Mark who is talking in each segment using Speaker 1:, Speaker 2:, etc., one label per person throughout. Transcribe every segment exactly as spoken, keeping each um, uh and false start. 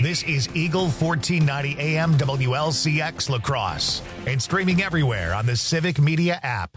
Speaker 1: This is Eagle fourteen ninety A M W L C X La Crosse and streaming everywhere on the Civic Media app.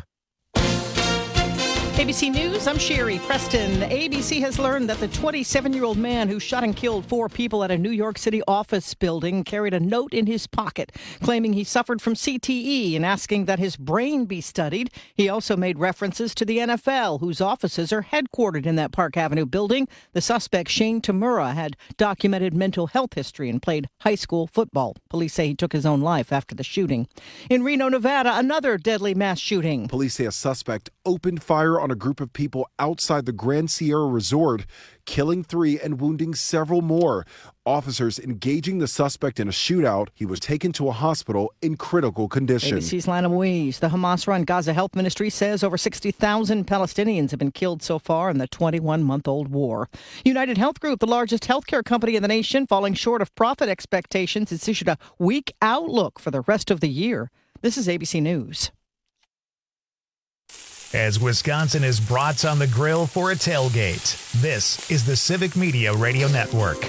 Speaker 2: A B C News, I'm Sherry Preston. A B C has learned that the twenty-seven-year-old man who shot and killed four people at a New York City office building carried a note in his pocket claiming he suffered from C T E and asking that his brain be studied. He also made references to the N F L, whose offices are headquartered in that Park Avenue building. The suspect, Shane Tamura, had documented mental health history and played high school football. Police say he took his own life after the shooting. In Reno, Nevada, another deadly mass shooting.
Speaker 3: Police say a suspect opened fire on a group of people outside the Grand Sierra Resort, killing three and wounding several more. Officers engaging the suspect in a shootout. He was taken to a hospital in critical condition.
Speaker 2: A B C's Lana Louise. The Hamas-run Gaza Health Ministry says over sixty thousand Palestinians have been killed so far in the twenty-one-month-old war. United Health Group, the largest healthcare company in the nation, falling short of profit expectations. It's issued a weak outlook for the rest of the year. This is A B C News.
Speaker 1: As Wisconsin is brats on the grill for a tailgate, this is the Civic Media Radio Network.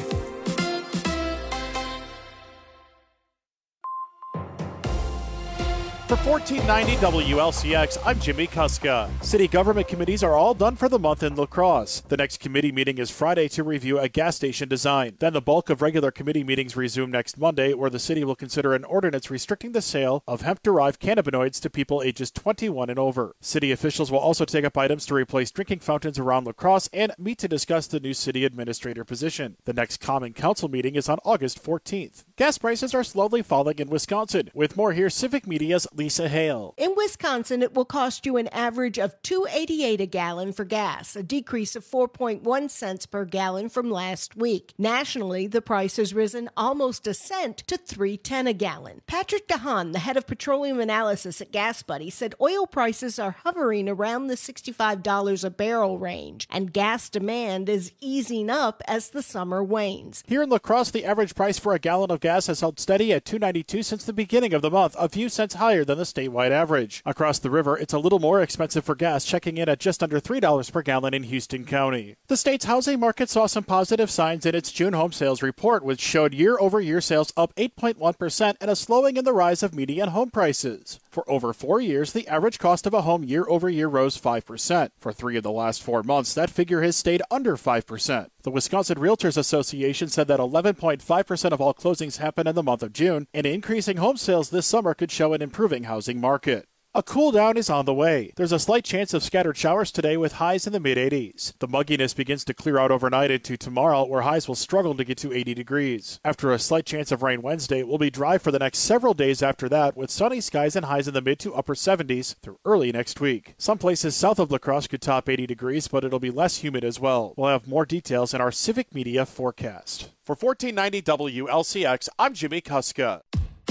Speaker 4: For fourteen ninety W L C X, I'm Jimmy Kuska. City government committees are all done for the month in La Crosse. The next committee meeting is Friday to review a gas station design. Then the bulk of regular committee meetings resume next Monday, where the city will consider an ordinance restricting the sale of hemp-derived cannabinoids to people ages twenty-one and over. City officials will also take up items to replace drinking fountains around La Crosse and meet to discuss the new city administrator position. The next common council meeting is on August fourteenth. Gas prices are slowly falling in Wisconsin. With more, here's Civic Media's Lisa Hale.
Speaker 5: In Wisconsin, it will cost you an average of two dollars and eighty-eight cents a gallon for gas, a decrease of four point one cents per gallon from last week. Nationally, the price has risen almost a cent to three dollars and ten cents a gallon. Patrick DeHaan, the head of petroleum analysis at Gas Buddy, said oil prices are hovering around the sixty-five dollars a barrel range, and gas demand is easing up as the summer wanes.
Speaker 4: Here in La Crosse, the average price for a gallon of gas has held steady at two dollars and ninety-two cents since the beginning of the month, a few cents higher than the statewide average. Across the river, it's a little more expensive for gas, checking in at just under three dollars per gallon in Houston County. The state's housing market saw some positive signs in its June home sales report, which showed year-over-year sales up eight point one percent and a slowing in the rise of median home prices. For over four years, the average cost of a home year-over-year rose five percent. For three of the last four months, that figure has stayed under five percent. The Wisconsin Realtors Association said that eleven point five percent of all closings happened in the month of June, and increasing home sales this summer could show an improving housing market. A cool down is on the way. There's a slight chance of scattered showers today with highs in the mid eighties. The mugginess begins to clear out overnight into tomorrow, where highs will struggle to get to eighty degrees. After a slight chance of rain Wednesday, it will be dry for the next several days after that, with sunny skies and highs in the mid to upper seventies through early next week. Some places south of La Crosse could top eighty degrees, but it'll be less humid as well. We'll have more details in our Civic Media forecast. For fourteen ninety W L C X, I'm Jimmy Kuska.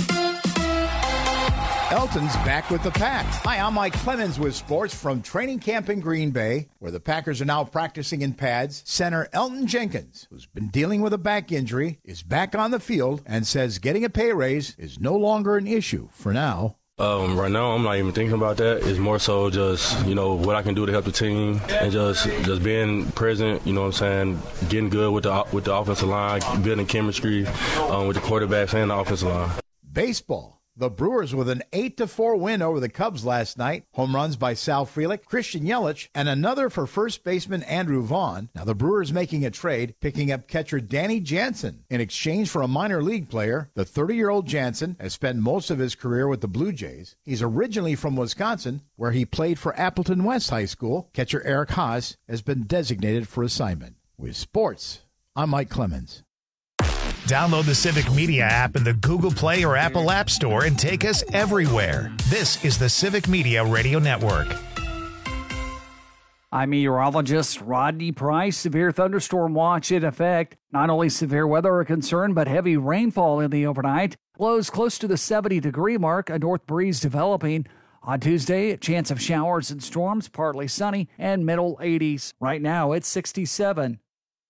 Speaker 6: Elton's back with the Pack. Hi, I'm Mike Clemens with sports from training camp in Green Bay, where the Packers are now practicing in pads. Center Elton Jenkins, who's been dealing with a back injury, is back on the field and says getting a pay raise is no longer an issue for now.
Speaker 7: Um, right now, I'm not even thinking about that. It's more so just, you know, what I can do to help the team and just just being present, you know what I'm saying, getting good with the with the offensive line, building chemistry um, with the quarterbacks and the offensive line.
Speaker 6: Baseball. The Brewers with an eight to four win over the Cubs last night. Home runs by Sal Frelick, Christian Yelich, and another for first baseman Andrew Vaughn. Now the Brewers making a trade, picking up catcher Danny Jansen in exchange for a minor league player. The thirty-year-old Jansen has spent most of his career with the Blue Jays. He's originally from Wisconsin, where he played for Appleton West High School. Catcher Eric Haas has been designated for assignment. With sports, I'm Mike Clemens.
Speaker 1: Download the Civic Media app in the Google Play or Apple App Store and take us everywhere. This is the Civic Media Radio Network.
Speaker 8: I'm meteorologist Rodney Price. Severe thunderstorm watch in effect. Not only severe weather a concern, but heavy rainfall in the overnight. Lows close to the seventy degree mark, a north breeze developing. On Tuesday, a chance of showers and storms, partly sunny, and middle eighties. Right now, it's sixty-seven.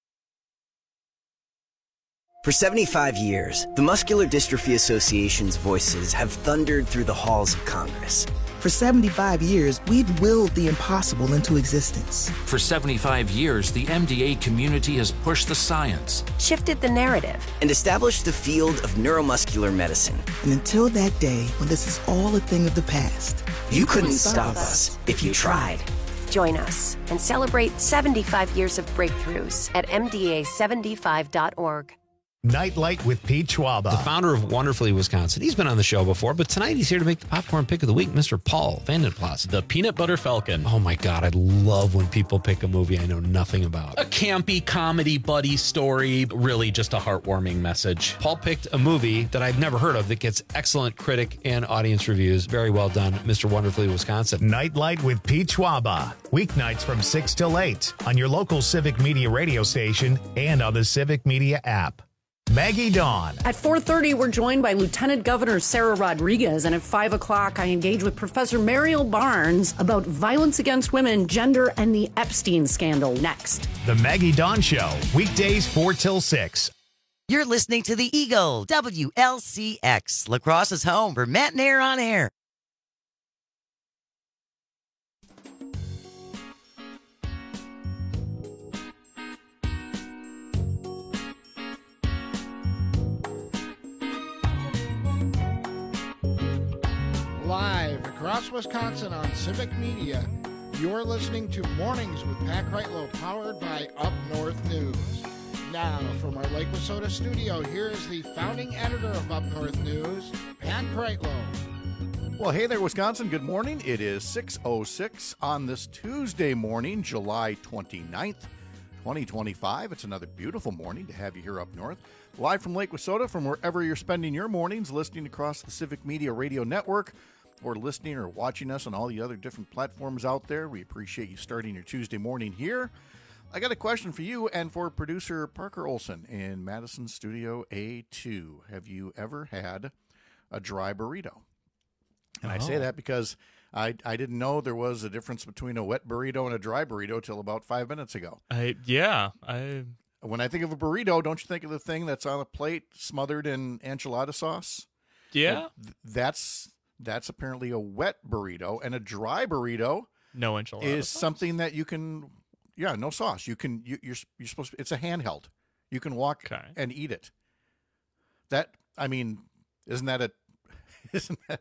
Speaker 9: For seventy-five years, the Muscular Dystrophy Association's voices have thundered through the halls of Congress,
Speaker 10: For seventy-five years, we've willed the impossible into existence.
Speaker 11: For seventy-five years, the M D A community has pushed the science,
Speaker 12: shifted the narrative,
Speaker 9: and established the field of neuromuscular medicine.
Speaker 10: And until that day when this is all a thing of the past,
Speaker 9: you, you couldn't stop us if you tried.
Speaker 12: Join us and celebrate seventy-five years of breakthroughs at M D A seventy-five dot org.
Speaker 1: Nightlight with Pete Schwaba,
Speaker 13: the founder of Wonderfully Wisconsin. He's been on the show before, but tonight he's here to make the popcorn pick of the week, Mister Paul Vandenplas.
Speaker 14: The Peanut Butter Falcon.
Speaker 13: Oh my God, I love when people pick a movie I know nothing about.
Speaker 14: A campy comedy buddy story, really just a heartwarming message.
Speaker 13: Paul picked a movie that I've never heard of that gets excellent critic and audience reviews. Very well done, Mister Wonderfully Wisconsin.
Speaker 1: Nightlight with Pete Schwaba. Weeknights from six till eight on your local Civic Media radio station and on the Civic Media app. Maggie Dawn.
Speaker 15: At four thirty, we're joined by Lieutenant Governor Sarah Rodriguez, and at five o'clock, I engage with Professor Mariel Barnes about violence against women, gender, and the Epstein scandal next.
Speaker 1: The Maggie Dawn Show, weekdays four till six.
Speaker 16: You're listening to the Eagle, W L C X, La Crosse's home for Matt and Air on Air.
Speaker 17: Live across Wisconsin on Civic Media, you're listening to Mornings with Pat Kreitlow, powered by Up North News. Now, from our Lake Wissota studio, here is the founding editor of Up North News, Pat Kreitlow.
Speaker 18: Well, hey there, Wisconsin. Good morning. It is six oh six on this Tuesday morning, July twenty-ninth, twenty twenty-five. It's another beautiful morning to have you here up north. Live from Lake Wissota, from wherever you're spending your mornings, listening across the Civic Media Radio Network, or listening or watching us on all the other different platforms out there. We appreciate you starting your Tuesday morning here. I got a question for you and for producer Parker Olson in Madison Studio A two. Have you ever had a dry burrito? And oh. I say that because I, I didn't know there was a difference between a wet burrito and a dry burrito till about five minutes ago.
Speaker 19: I yeah, I
Speaker 18: When I think of a burrito, don't you think of the thing that's on a plate smothered in enchilada sauce?
Speaker 19: Yeah.
Speaker 18: Th- that's... That's apparently a wet burrito, and a dry burrito
Speaker 19: no enchilada
Speaker 18: is
Speaker 19: sauce.
Speaker 18: Something that you can, yeah, no sauce. You can, you, you're you're supposed to. It's a handheld. You can walk
Speaker 19: okay.
Speaker 18: and eat it. That I mean, isn't that a, isn't that?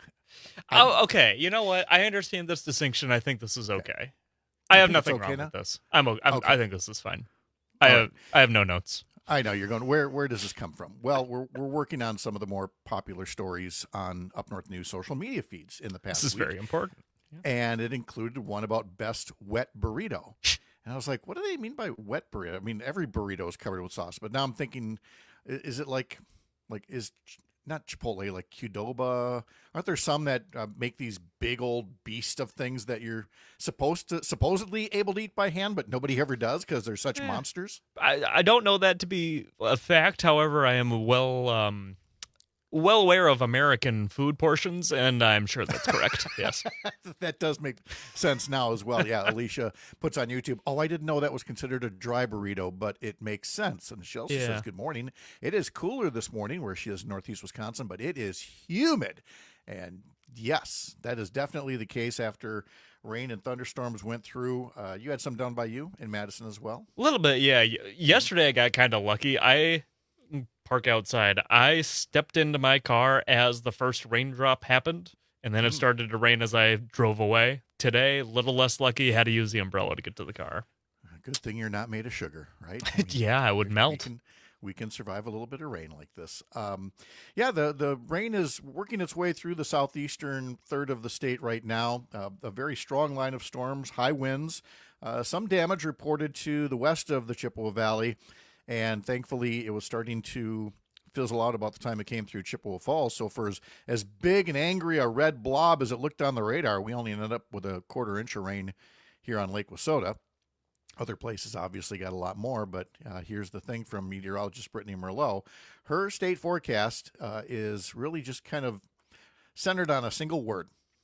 Speaker 19: Oh, okay. You know what? I understand this distinction. I think this is okay. okay. I have nothing
Speaker 18: okay
Speaker 19: wrong
Speaker 18: now?
Speaker 19: with this. I'm, I'm
Speaker 18: okay.
Speaker 19: I think this is fine. I have, I have no notes.
Speaker 18: I know you're going, where where does this come from? Well, we're we're working on some of the more popular stories on Up North News social media feeds in the past
Speaker 19: This is
Speaker 18: week.
Speaker 19: very important.
Speaker 18: Yeah. And it included one about best wet burrito. And I was like, what do they mean by wet burrito? I mean, every burrito is covered with sauce. But now I'm thinking, is it like, like is not Chipotle, like Qdoba? Aren't there some that uh, make these big old beast of things that you're supposed to, supposedly able to eat by hand, but nobody ever does because they're such
Speaker 19: eh.
Speaker 18: monsters?
Speaker 19: I, I don't know that to be a fact. However, I am well um, well aware of American food portions, and I'm sure that's correct. Yes.
Speaker 18: That does make sense now as well. Yeah, Alicia puts on YouTube, oh, I didn't know that was considered a dry burrito, but it makes sense. And she also
Speaker 19: yeah.
Speaker 18: says, good morning. It is cooler this morning where she is in northeast Wisconsin, but it is humid. And yes, that is definitely the case after rain and thunderstorms went through. Uh, you had some down by you in Madison as well?
Speaker 19: A little bit, yeah. Yesterday I got kind of lucky. I park outside. I stepped into my car as the first raindrop happened, and then it started to rain as I drove away. Today, a little less lucky, had to use the umbrella to get to the car.
Speaker 18: Good thing you're not made of sugar, right? I mean,
Speaker 19: yeah, I would melt.
Speaker 18: We can, we can survive a little bit of rain like this. Um, yeah, the, the rain is working its way through the southeastern third of the state right now. Uh, a very strong line of storms, high winds, uh, some damage reported to the west of the Chippewa Valley. And thankfully, it was starting to fizzle out about the time it came through Chippewa Falls. So for as, as big and angry a red blob as it looked on the radar, we only ended up with a quarter inch of rain here on Lake Wissota. Other places obviously got a lot more, but uh, here's the thing from meteorologist Brittany Merlot. Her state forecast uh, is really just kind of centered on a single word,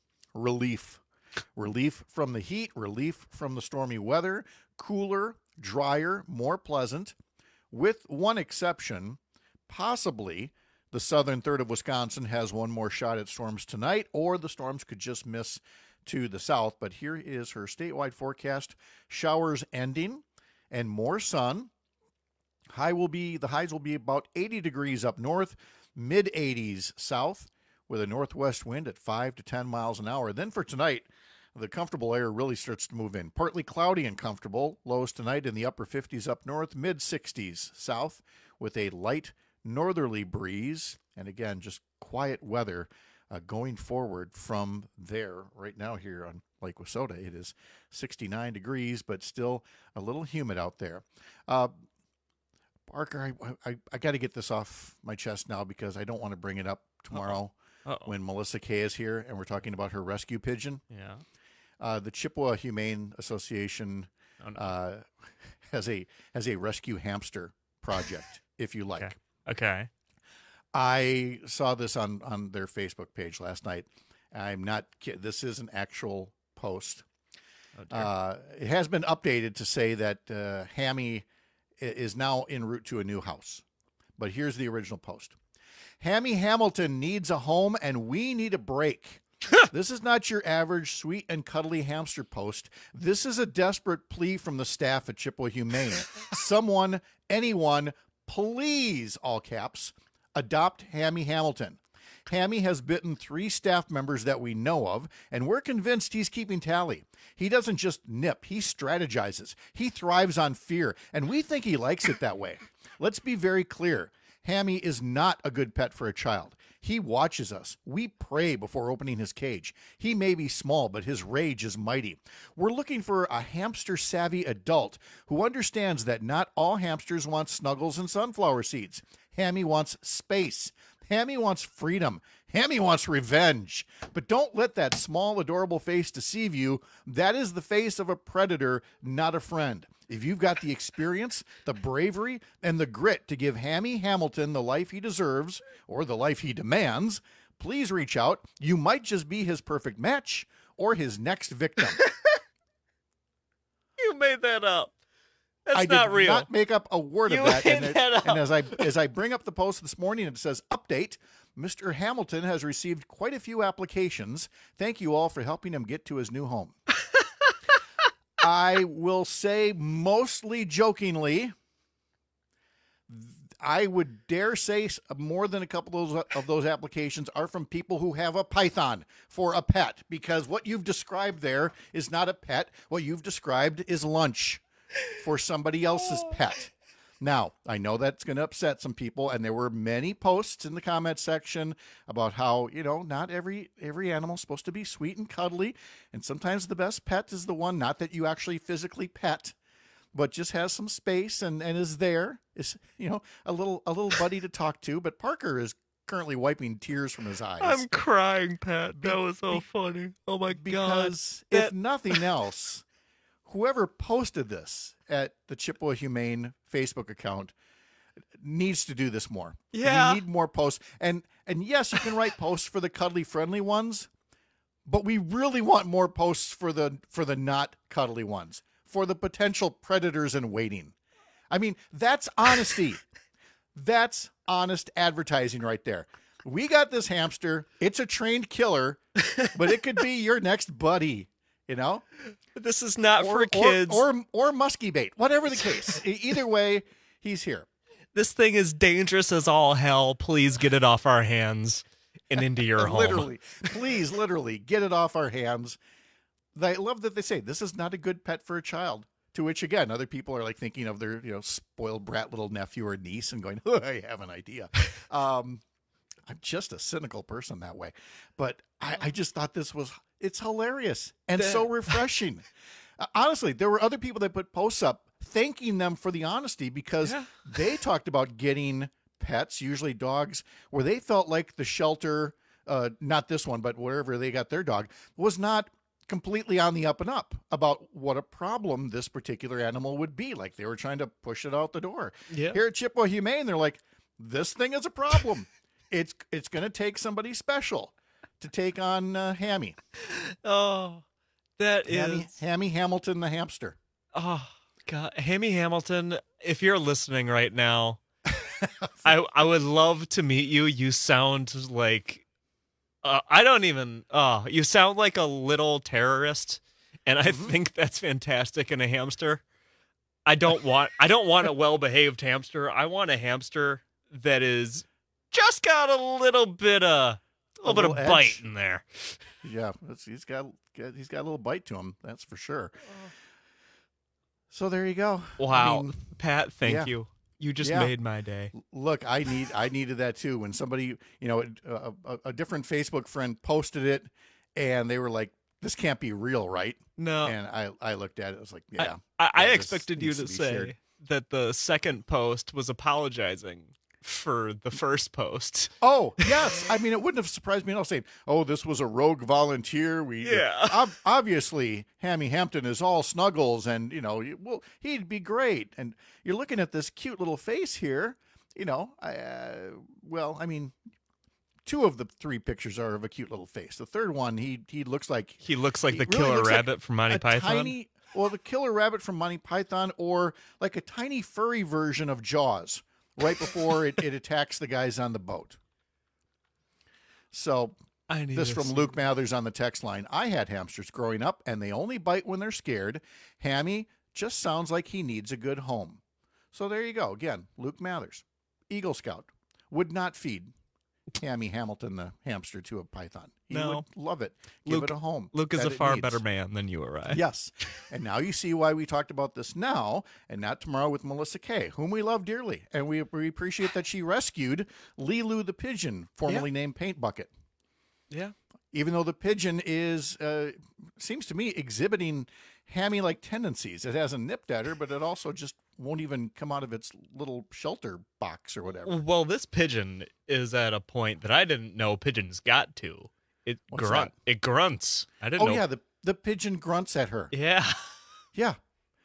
Speaker 18: relief. Relief from the heat, relief from the stormy weather, cooler, drier, more pleasant. With one exception, possibly The southern third of Wisconsin has one more shot at storms tonight, or the storms could just miss to the south. But here is her statewide forecast. Showers ending and more sun. High will be the highs will be about eighty degrees up north, mid eighties south, with a northwest wind at five to ten miles an hour. Then for tonight, the comfortable air really starts to move in. Partly cloudy and comfortable. Lows tonight in the upper fifties up north, mid sixties south, with a light northerly breeze. And again, just quiet weather uh, going forward from there. Right now here on Lake Wissota, it is sixty-nine degrees, but still a little humid out there. Uh, Parker, I, I, I got to get this off my chest now because I don't want to bring it up tomorrow
Speaker 19: Uh-oh. Uh-oh.
Speaker 18: when Melissa Kay is here and we're talking about her rescue pigeon.
Speaker 19: Yeah.
Speaker 18: Uh, the Chippewa Humane Association oh, no. uh, has a has a rescue hamster project, if you like.
Speaker 19: Okay. okay.
Speaker 18: I saw this on, on their Facebook page last night. I'm not kidding. This is an actual post.
Speaker 19: Oh,
Speaker 18: uh, it has been updated to say that uh, Hammy is now en route to a new house. But here's the original post. Hammy Hamilton needs a home and we need a break. This is not your average sweet and cuddly hamster post. This is a desperate plea from the staff at Chippewa Humane. Someone, anyone, please, all caps, adopt Hammy Hamilton. Hammy has bitten three staff members that we know of, and we're convinced he's keeping tally. He doesn't just nip, he strategizes. He thrives on fear, and we think he likes it that way. Let's be very clear. Hammy is not a good pet for a child. He watches us. We pray before opening his cage. He may be small, but his rage is mighty. We're looking for a hamster-savvy adult who understands that not all hamsters want snuggles and sunflower seeds. Hammy wants space. Hammy wants freedom. Hammy wants revenge. But don't let that small, adorable face deceive you. That is the face of a predator, not a friend. If you've got the experience, the bravery, and the grit to give Hammy Hamilton the life he deserves, or the life he demands, please reach out. You might just be his perfect match, or his next victim.
Speaker 19: You made that up. That's
Speaker 18: I
Speaker 19: not
Speaker 18: did
Speaker 19: real.
Speaker 18: not make up a word
Speaker 19: You
Speaker 18: of that.
Speaker 19: made
Speaker 18: And, it-
Speaker 19: that up.
Speaker 18: and as I as I bring up the post this morning, it says, update, Mister Hamilton has received quite a few applications. Thank you all for helping him get to his new home. I will say, mostly jokingly, I would dare say more than a couple of those, of those applications are from people who have a python for a pet, because what you've described there is not a pet. What you've described is lunch for somebody else's pet. Now, I know that's going to upset some people, and there were many posts in the comment section about how, you know, not every every animal is supposed to be sweet and cuddly, and sometimes the best pet is the one, not that you actually physically pet, but just has some space and, and is there, is, you know, a little a little buddy to talk to. But Parker is currently wiping tears from his eyes.
Speaker 19: I'm crying, Pat. That was so funny. Oh, my God.
Speaker 18: Because
Speaker 19: That-
Speaker 18: if nothing else, whoever posted this at the Chippewa Humane Facebook account needs to do this more.
Speaker 19: Yeah.
Speaker 18: We need more posts. And and yes, you can write posts for the cuddly friendly ones, but we really want more posts for the for the not cuddly ones, for the potential predators in waiting. I mean, that's honesty. That's honest advertising right there. We got this hamster. It's a trained killer, but it could be your next buddy. You know,
Speaker 19: this is not
Speaker 18: or,
Speaker 19: for kids,
Speaker 18: or or, or muskie bait, whatever the case. E- Either way, he's here.
Speaker 19: This thing is dangerous as all hell. Please get it off our hands and into your home.
Speaker 18: Literally, please, literally get it off our hands. I love that they say this is not a good pet for a child. To which, again, other people are like thinking of their, you know, spoiled brat little nephew or niece and going, oh, I have an idea. Um, I'm just a cynical person that way. But I, I just thought this was, it's hilarious and
Speaker 19: That-
Speaker 18: so refreshing. Uh, honestly, there were other people that put posts up thanking them for the honesty because
Speaker 19: Yeah.
Speaker 18: they talked about getting pets, usually dogs, where they felt like the shelter, uh, not this one, but wherever they got their dog, was not completely on the up and up about what a problem this particular animal would be. Like they were trying to push it out the door.
Speaker 19: Yeah.
Speaker 18: Here at Chippewa Humane, they're like, this thing is a problem. it's it's going to take somebody special to take on uh, Hammy.
Speaker 19: Oh, that
Speaker 18: Hammy,
Speaker 19: is
Speaker 18: Hammy Hamilton the hamster.
Speaker 19: Oh God, Hammy Hamilton, if you're listening right now, I I would love to meet you. You sound like uh, I don't even. Oh, you sound like a little terrorist, and I mm-hmm. think that's fantastic in a hamster. I don't want. I don't want a well-behaved hamster. I want a hamster that is just got a little bit of a little, a little bit of edge. Bite in there.
Speaker 18: Yeah, he's got he's got a little bite to him. That's for sure. So there you go.
Speaker 19: Wow,
Speaker 18: I mean,
Speaker 19: Pat, thank
Speaker 18: yeah.
Speaker 19: you. You just
Speaker 18: yeah.
Speaker 19: made my day.
Speaker 18: Look, I need I needed that too. When somebody, you know, a, a, a different Facebook friend posted it, and they were like, "This can't be real, right?"
Speaker 19: No.
Speaker 18: And I, I looked at it. I was like, "Yeah."
Speaker 19: I, I,
Speaker 18: yeah,
Speaker 19: I expected you to, to say shared. that the second post was apologizing for the first post.
Speaker 18: Oh, yes. I mean, it wouldn't have surprised me at all saying, oh, this was a rogue volunteer. We
Speaker 19: yeah.
Speaker 18: ob- Obviously, Hammy Hampton is all snuggles and, you know, well, he'd be great. And you're looking at this cute little face here. You know, I, uh, well, I mean, two of the three pictures are of a cute little face. The third one, he he looks like...
Speaker 19: He looks like the really killer rabbit like from Monty Python?
Speaker 18: Tiny, well, the killer rabbit from Monty Python, or like a tiny furry version of Jaws. Right before it, it attacks the guys on the boat. So
Speaker 19: I need
Speaker 18: this from
Speaker 19: see.
Speaker 18: Luke Mathers on the text line. I had hamsters growing up, and they only bite when they're scared. Hammy just sounds like he needs a good home. So there you go. Again, Luke Mathers, Eagle Scout, would not feed Hammy Hamilton the hamster to a python. He
Speaker 19: no.
Speaker 18: would love it. Give
Speaker 19: Luke,
Speaker 18: it a home.
Speaker 19: Luke is a far needs. better man than you or I.
Speaker 18: Yes. And now you see why we talked about this now and not tomorrow with Melissa Kay, whom we love dearly. And we, we appreciate that she rescued Lilu the pigeon, formerly yeah. named Paint Bucket.
Speaker 19: Yeah.
Speaker 18: Even though the pigeon is, uh, seems to me, exhibiting hammy-like tendencies. It hasn't nipped at her, but it also just won't even come out of its little shelter box or whatever.
Speaker 19: Well, this pigeon is at a point that I didn't know pigeons got to. It
Speaker 18: What's
Speaker 19: grunt.
Speaker 18: that?
Speaker 19: It grunts. I didn't
Speaker 18: oh,
Speaker 19: know.
Speaker 18: yeah, the, the pigeon grunts at her.
Speaker 19: Yeah.
Speaker 18: Yeah.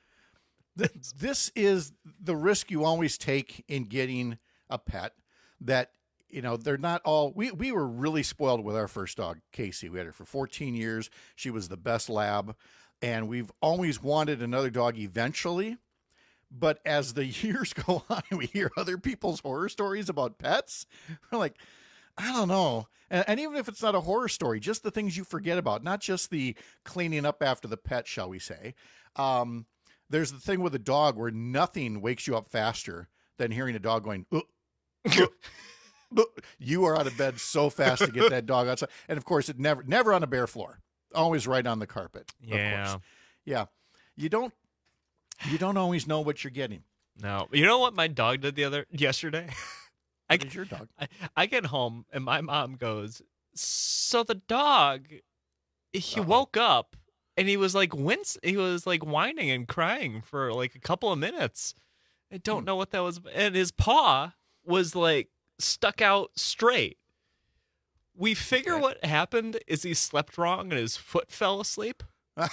Speaker 18: This, this is the risk you always take in getting a pet, that, you know, they're not all... We, we were really spoiled with our first dog, Casey. We had her for fourteen years. She was the best lab. And we've always wanted another dog eventually. But as the years go on, we hear other people's horror stories about pets. We're like, I don't know. And, and even if it's not a horror story, just the things you forget about, not just the cleaning up after the pet, shall we say. Um, there's the thing with a dog where nothing wakes you up faster than hearing a dog going, uh, uh, uh. You are out of bed so fast to get that dog outside. And of course, it never, never on a bare floor. Always right on the carpet.
Speaker 19: Yeah.
Speaker 18: Of course. Yeah. You don't, you don't always know what you're getting.
Speaker 19: No. You know what my dog did the other, yesterday?
Speaker 18: I, what is your dog?
Speaker 19: I, I get home and my mom goes, so the dog, he Uh-oh. woke up and he was like wince, he was like whining and crying for like a couple of minutes. I don't hmm. know what that was. And his paw was like stuck out straight. We figure okay. what happened is he slept wrong and his foot fell asleep.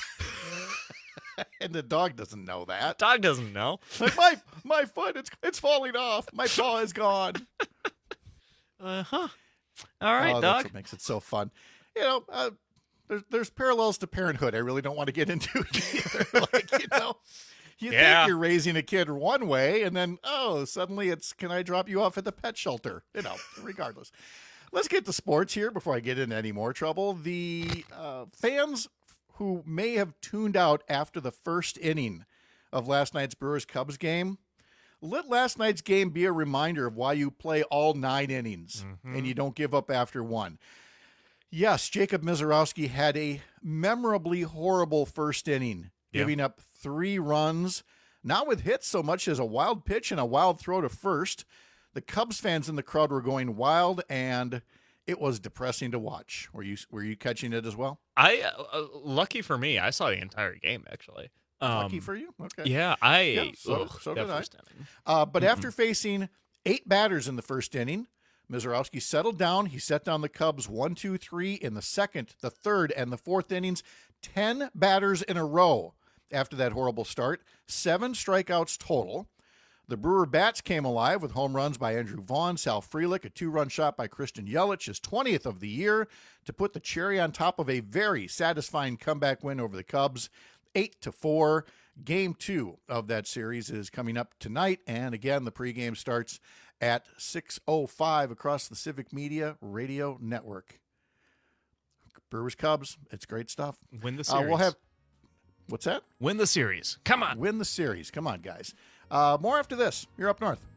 Speaker 18: And the dog doesn't know that.
Speaker 19: Dog doesn't know.
Speaker 18: Like, my my foot, it's it's falling off. My paw is gone.
Speaker 19: Uh huh. All right,
Speaker 18: oh,
Speaker 19: dog.
Speaker 18: That's what makes it so fun. You know, uh, there's there's parallels to parenthood. I really don't want to get into it either. Like, you know, you
Speaker 19: yeah.
Speaker 18: think you're raising a kid one way, and then oh, suddenly it's, can I drop you off at the pet shelter? You know, regardless. Let's get to sports here before I get into any more trouble. The uh, fans who may have tuned out after the first inning of last night's Brewers-Cubs game, let last night's game be a reminder of why you play all nine innings mm-hmm. and you don't give up after one. Yes, Jacob Misiorowski had a memorably horrible first inning, yeah. giving up three runs, not with hits so much as a wild pitch and a wild throw to first. The Cubs fans in the crowd were going wild, and it was depressing to watch. Were you were you catching it as well?
Speaker 19: I uh, lucky for me, I saw the entire game actually. Um,
Speaker 18: lucky for you, okay.
Speaker 19: Yeah, I
Speaker 18: yeah, so,
Speaker 19: ugh,
Speaker 18: so did I.
Speaker 19: Uh,
Speaker 18: but mm-hmm. after facing eight batters in the first inning, Misiorowski settled down. He set down the Cubs one, two, three in the second, the third, and the fourth innings. Ten batters in a row after that horrible start. Seven strikeouts total. The Brewer bats came alive with home runs by Andrew Vaughn, Sal Frelick, a two-run shot by Christian Yelich, his twentieth of the year, to put the cherry on top of a very satisfying comeback win over the Cubs, eight to four. Game two of that series is coming up tonight, and again, the pregame starts at six oh five across the Civic Media Radio Network. Brewers Cubs, it's great stuff.
Speaker 19: Win the series.
Speaker 18: Uh, we'll have what's that?
Speaker 19: Win the series. Come on.
Speaker 18: Win the series. Come on, guys. Uh, more after this. You're up north.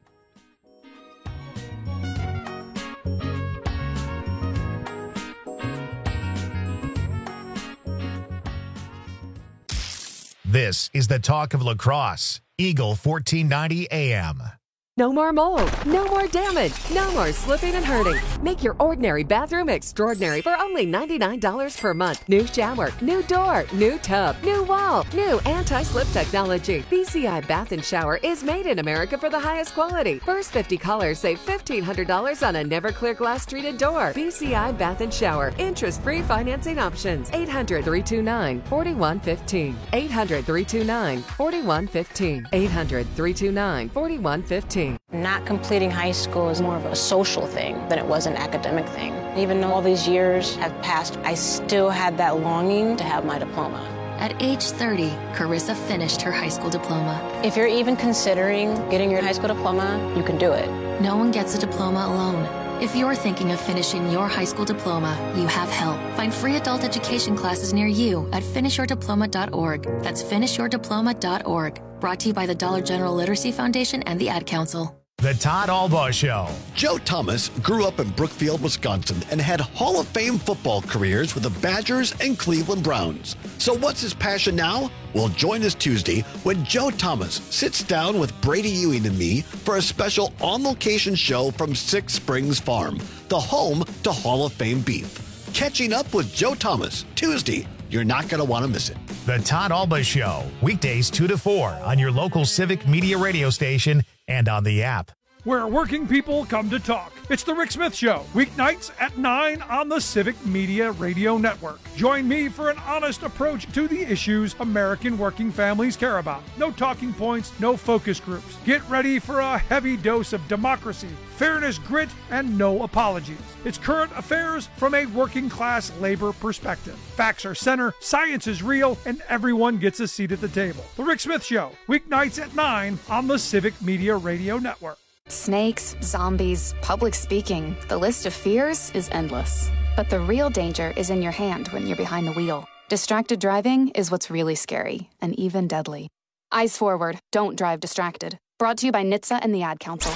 Speaker 1: This is the talk of lacrosse. Eagle fourteen ninety A M.
Speaker 20: No more mold, no more damage, no more slipping and hurting. Make your ordinary bathroom extraordinary for only ninety-nine dollars per month. New shower, new door, new tub, new wall, new anti-slip technology. B C I Bath and Shower is made in America for the highest quality. First fifty callers save fifteen hundred dollars on a never clear glass treated door. B C I Bath and Shower. Interest-free financing options. eight hundred, three two nine, four one one five. eight hundred, three two nine, four one one five. eight hundred, three two nine, four one one five.
Speaker 21: Not completing high school is more of a social thing than it was an academic thing. Even though all these years have passed, I still had that longing to have my diploma.
Speaker 22: At age thirty, Carissa finished her high school diploma.
Speaker 21: If you're even considering getting your high school diploma, you can do it.
Speaker 22: No one gets a diploma alone. If you're thinking of finishing your high school diploma, you have help. Find free adult education classes near you at finish your diploma dot org. That's finish your diploma dot org. Brought to you by the Dollar General Literacy Foundation and the Ad Council.
Speaker 1: The Todd Albaugh Show.
Speaker 23: Joe Thomas grew up in Brookfield, Wisconsin, and had Hall of Fame football careers with the Badgers and Cleveland Browns. So what's his passion now? Well, join us Tuesday when Joe Thomas sits down with Brady Ewing and me for a special on-location show from Six Springs Farm, the home to Hall of Fame beef. Catching up with Joe Thomas, Tuesday. You're not going to want to miss it.
Speaker 1: The Todd Albaugh Show, weekdays two to four on your local Civic Media radio station and on the app.
Speaker 24: Where working people come to talk. It's the Rick Smith Show, weeknights at nine on the Civic Media Radio Network. Join me for an honest approach to the issues American working families care about. No talking points, no focus groups. Get ready for a heavy dose of democracy, fairness, grit, and no apologies. It's current affairs from a working class labor perspective. Facts are center, science is real, and everyone gets a seat at the table. The Rick Smith Show, weeknights at nine on the Civic Media Radio Network.
Speaker 25: Snakes, zombies, public speaking, the list of fears is endless. But the real danger is in your hand when you're behind the wheel. Distracted driving is what's really scary and even deadly. Eyes forward, don't drive distracted. Brought to you by N H T S A and the Ad Council.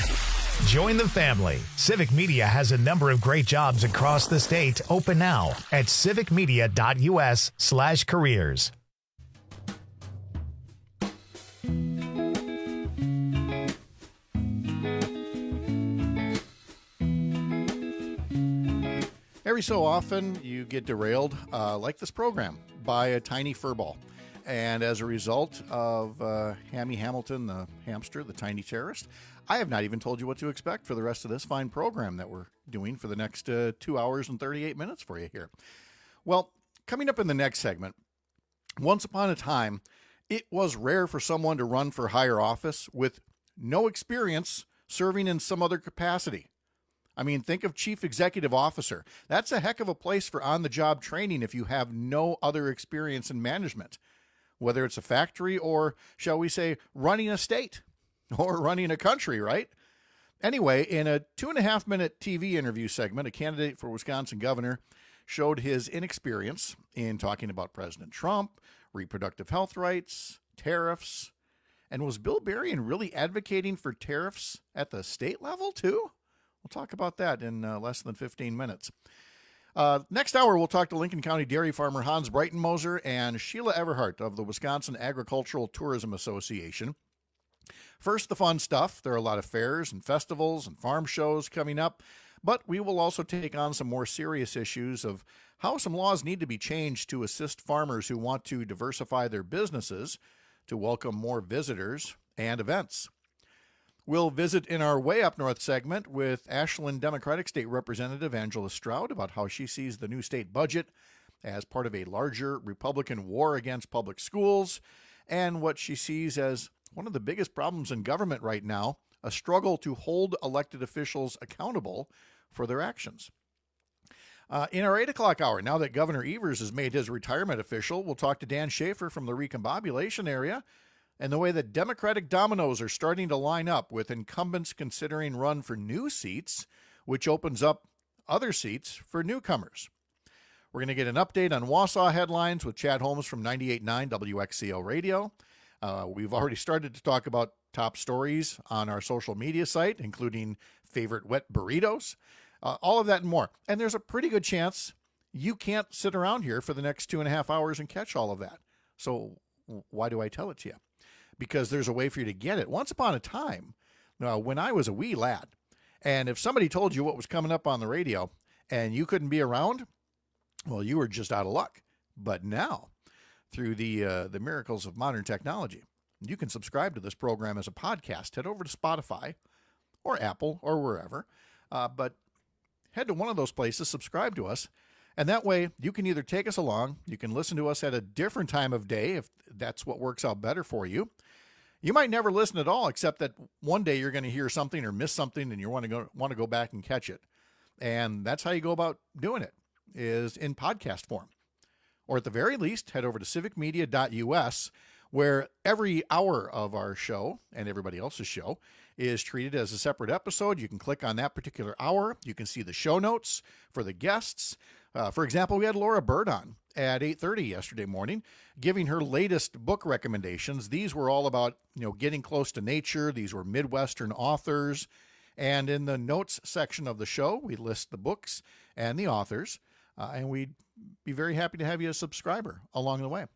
Speaker 1: Join the family. Civic Media has a number of great jobs across the state open now at civicmedia.us slash careers.
Speaker 18: Every so often, you get derailed, uh, like this program, by a tiny furball. And as a result of uh, Hammy Hamilton, the hamster, the tiny terrorist, I have not even told you what to expect for the rest of this fine program that we're doing for the next uh, two hours and thirty-eight minutes for you here. Well, coming up in the next segment, once upon a time, it was rare for someone to run for higher office with no experience serving in some other capacity. I mean, think of chief executive officer. That's a heck of a place for on-the-job training if you have no other experience in management, whether it's a factory or, shall we say, running a state or running a country, right? Anyway, in a two-and-a-half-minute T V interview segment, a candidate for Wisconsin governor showed his inexperience in talking about President Trump, reproductive health rights, tariffs, and was Bill Berrien really advocating for tariffs at the state level, too? We'll talk about that in uh, less than fifteen minutes. Uh, next hour, we'll talk to Lincoln County dairy farmer Hans Breitenmoser and Sheila Everhart of the Wisconsin Agricultural Tourism Association. First, the fun stuff. There are a lot of fairs and festivals and farm shows coming up, but we will also take on some more serious issues of how some laws need to be changed to assist farmers who want to diversify their businesses to welcome more visitors and events. We'll visit in our Way Up North segment with Ashland Democratic State Representative Angela Stroud about how she sees the new state budget as part of a larger Republican war against public schools and what she sees as one of the biggest problems in government right now, a struggle to hold elected officials accountable for their actions. Uh, in our eight o'clock hour, now that Governor Evers has made his retirement official, we'll talk to Dan Schaefer from the recombobulation area and the way that Democratic dominoes are starting to line up with incumbents considering run for new seats, which opens up other seats for newcomers. We're going to get an update on Wausau headlines with Chad Holmes from ninety-eight point nine W X C O Radio. Uh, we've already started to talk about top stories on our social media site, including favorite wet burritos, uh, all of that and more. And there's a pretty good chance you can't sit around here for the next two and a half hours and catch all of that. So why do I tell it to you? Because there's a way for you to get it. Once upon a time, uh, when I was a wee lad, and if somebody told you what was coming up on the radio and you couldn't be around, well, you were just out of luck. But now, through the uh, the miracles of modern technology, you can subscribe to this program as a podcast. Head over to Spotify or Apple or wherever, uh, but head to one of those places, subscribe to us, and that way you can either take us along, you can listen to us at a different time of day if that's what works out better for you. You might never listen at all, except that one day you're going to hear something or miss something and you want to go want to go back and catch it. And that's how you go about doing it, is in podcast form. Or at the very least, head over to civic media dot U S, where every hour of our show and everybody else's show is treated as a separate episode. You can click on that particular hour. You can see the show notes for the guests. Uh, for example, we had Laura Bird on at eight thirty yesterday morning, giving her latest book recommendations. These were all about, you know, getting close to nature. These were Midwestern authors. And in the notes section of the show, we list the books and the authors. Uh, and we'd be very happy to have you as a subscriber along the way.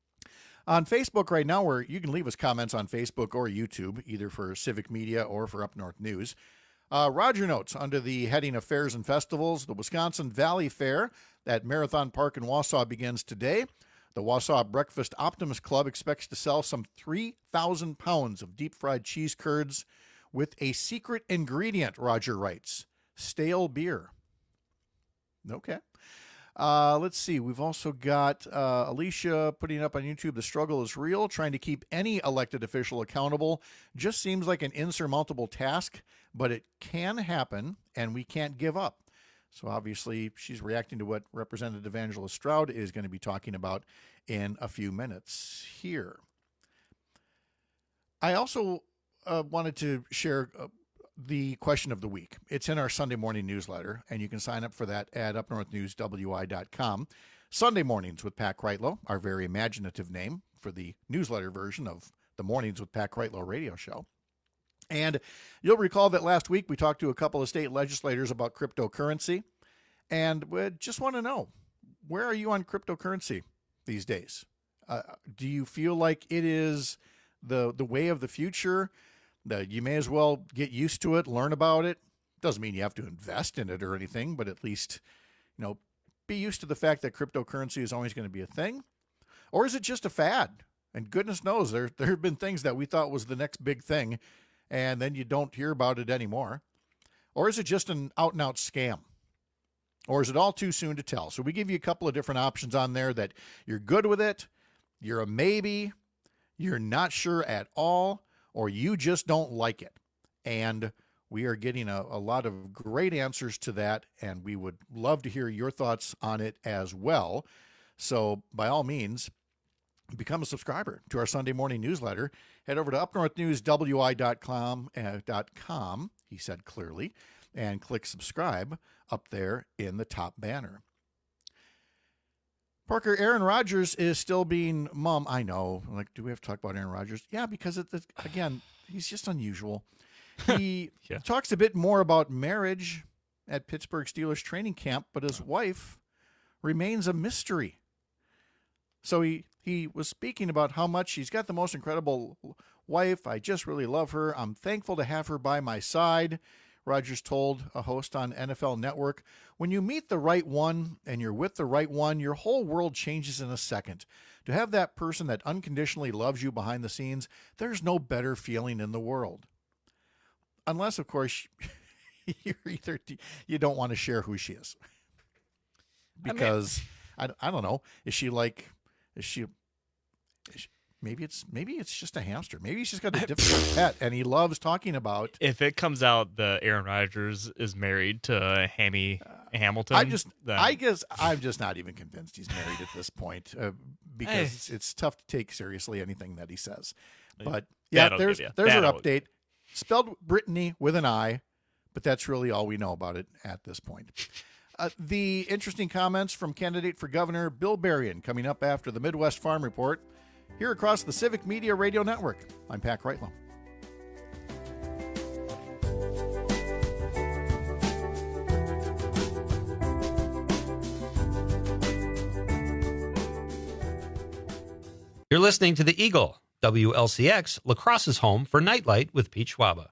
Speaker 18: On Facebook right now, where you can leave us comments on Facebook or YouTube, either for Civic Media or for Up North News. Uh, Roger notes, under the heading of fairs and festivals, the Wisconsin Valley Fair at Marathon Park in Wausau begins today. The Wausau Breakfast Optimist Club expects to sell some three thousand pounds of deep-fried cheese curds with a secret ingredient, Roger writes, stale beer. Okay. Uh, let's see. We've also got uh, Alicia putting up on YouTube, the struggle is real. Trying to keep any elected official accountable just seems like an insurmountable task, but it can happen, and we can't give up. So obviously she's reacting to what Representative Angela Stroud is going to be talking about in a few minutes here. I also uh, wanted to share uh, the question of the week. It's in our Sunday morning newsletter, and you can sign up for that at up north news w i dot com. Sunday Mornings with Pat Kreitlow, our very imaginative name for the newsletter version of the Mornings with Pat Kreitlow radio show. And you'll recall that last week we talked to a couple of state legislators about cryptocurrency, and we just want to know, where are you on cryptocurrency these days? Uh, do you feel like it is the the way of the future? That you may as well get used to it, learn about it. Doesn't mean you have to invest in it or anything, but at least, you know, be used to the fact that cryptocurrency is always going to be a thing. Or is it just a fad? And goodness knows, there there have been things that we thought was the next big thing, and then you don't hear about it anymore. Or is it just an out-and-out scam? Or is it all too soon to tell? So we give you a couple of different options on there that you're good with it, you're a maybe, you're not sure at all, or you just don't like it. And we are getting a, a lot of great answers to that, and we would love to hear your thoughts on it as well. So by all means, become a subscriber to our Sunday morning newsletter. Head over to up north news w i dot com, uh, .com, he said clearly, and click subscribe up there in the top banner. Parker, Aaron Rodgers is still being mum. I know. Like, do we have to talk about Aaron Rodgers? Yeah, because, it, it, again, he's just unusual. He yeah. talks a bit more about marriage at Pittsburgh Steelers training camp, but his wife remains a mystery. So he, he was speaking about how much he's got the most incredible wife. I just really love her. I'm thankful to have her by my side. Rodgers told a host on N F L Network, when you meet the right one and you're with the right one, your whole world changes in a second. To have that person that unconditionally loves you behind the scenes, there's no better feeling in the world. Unless, of course, you're either, you don't want to share who she is. Because, I, mean, I, I don't know, is she like, is she, is she Maybe it's maybe it's just a hamster. Maybe he's just got a different pet, and he loves talking about.
Speaker 19: If it comes out that Aaron Rodgers is married to Hammy Hamilton.
Speaker 18: I just,
Speaker 19: then...
Speaker 18: I guess I'm just not even convinced he's married at this point uh, because
Speaker 19: Hey.
Speaker 18: it's, it's tough to take seriously anything that he says. But yeah,
Speaker 19: That'll
Speaker 18: there's
Speaker 19: give you.
Speaker 18: there's our
Speaker 19: That'll-
Speaker 18: update. Spelled Brittany with an I, but that's really all we know about it at this point. Uh, the interesting comments from candidate for governor Bill Berrien coming up after the Midwest Farm Report here across the Civic Media Radio Network. I'm Pat Kreitlow.
Speaker 13: You're listening to The Eagle, W L C X, La Crosse's home for Nightlight with Pete Schwaba.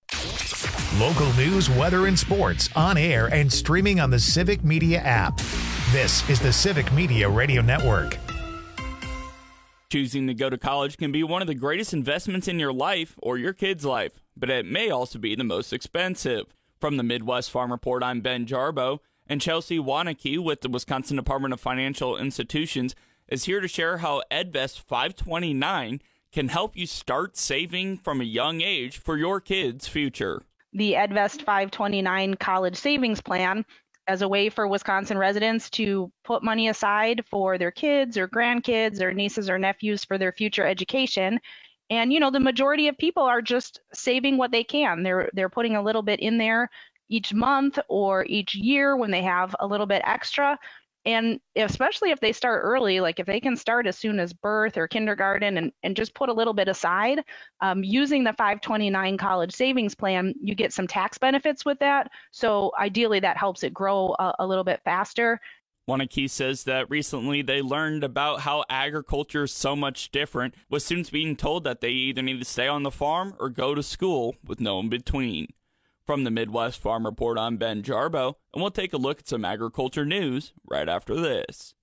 Speaker 1: Local news, weather, and sports on air and streaming on the Civic Media app. This is the Civic Media Radio Network.
Speaker 2: Choosing to go to college can be one of the greatest investments in your life or your kid's life, but it may also be the most expensive. From the Midwest Farm Report, I'm Ben Jarbo, and Chelsea Wanacke with the Wisconsin Department of Financial Institutions is here to share how EdVest five twenty-nine can help you start saving from a young age for your kids' future.
Speaker 3: The EdVest five twenty-nine College Savings Plan as a way for Wisconsin residents to put money aside for their kids or grandkids or nieces or nephews for their future education. And, you know, the majority of people are just saving what they can. They're they're putting a little bit in there each month or each year when they have a little bit extra. And especially if they start early, like if they can start as soon as birth or kindergarten and, and just put a little bit aside, um, using the five twenty-nine College Savings Plan, you get some tax benefits with that. So ideally that helps it grow a, a little bit faster.
Speaker 2: Wanacke says that recently they learned about how agriculture is so much different, with students being told that they either need to stay on the farm or go to school with no in between. From the Midwest Farm Report, I'm Ben Jarbo, and we'll take a look at some agriculture news right after this.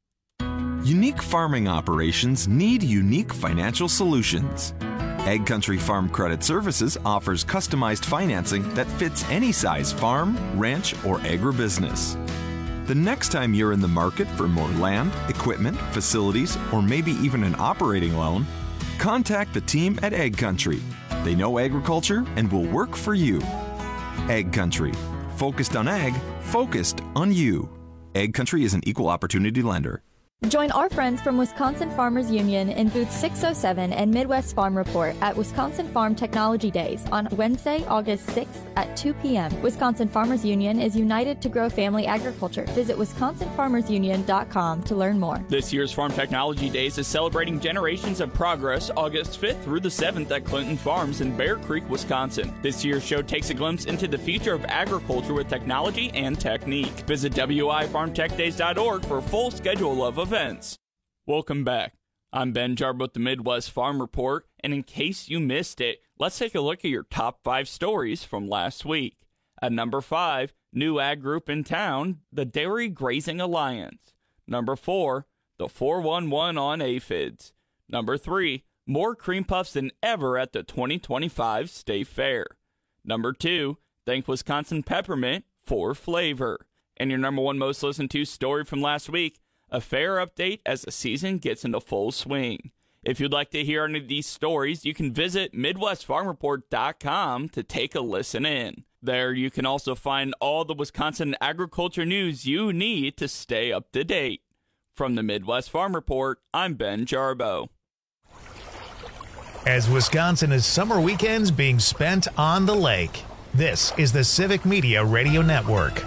Speaker 4: Unique farming operations need unique financial solutions. Ag Country Farm Credit Services offers customized financing that fits any size farm, ranch, or agribusiness. The next time you're in the market for more land, equipment, facilities, or maybe even an operating loan, contact the team at Ag Country. They know agriculture and will work for you. Ag Country. Focused on ag, focused on you. Ag Country is an equal opportunity lender.
Speaker 5: Join our friends from Wisconsin Farmers Union in booth six oh seven and Midwest Farm Report at Wisconsin Farm Technology Days on Wednesday, August sixth at two p.m. Wisconsin Farmers Union is united to grow family agriculture. Visit wisconsin farmers union dot com to learn more.
Speaker 2: This year's Farm Technology Days is celebrating generations of progress August fifth through the seventh at Clinton Farms in Bear Creek, Wisconsin. This year's show takes a glimpse into the future of agriculture with technology and technique. Visit w i farm tech days dot org for a full schedule of events. Events. Welcome back. I'm Ben Jarbo with the Midwest Farm Report, and in case you missed it, let's take a look at your top five stories from last week. At number five, new ag group in town, the Dairy Grazing Alliance. Number four, the four one one on aphids. Number three, more cream puffs than ever at the twenty twenty-five State Fair. Number two, thank Wisconsin Peppermint for flavor. And your number one most listened to story from last week, a fair update as the season gets into full swing. If you'd like to hear any of these stories, you can visit midwest farm report dot com to take a listen in. There you can also find all the Wisconsin agriculture news you need to stay up to date. From the Midwest Farm Report, I'm Ben Jarbo.
Speaker 1: As Wisconsin is summer weekends being spent on the lake, this is the Civic Media Radio Network.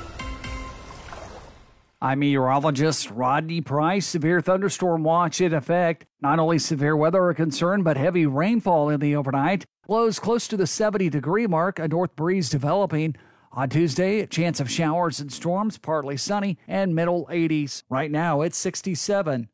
Speaker 8: I'm meteorologist Rodney Price. Severe thunderstorm watch in effect. Not only severe weather a concern, but heavy rainfall in the overnight. Lows close to the seventy degree mark, a north breeze developing. On Tuesday, a chance of showers and storms, partly sunny, and middle eighties. Right now, it's sixty-seven.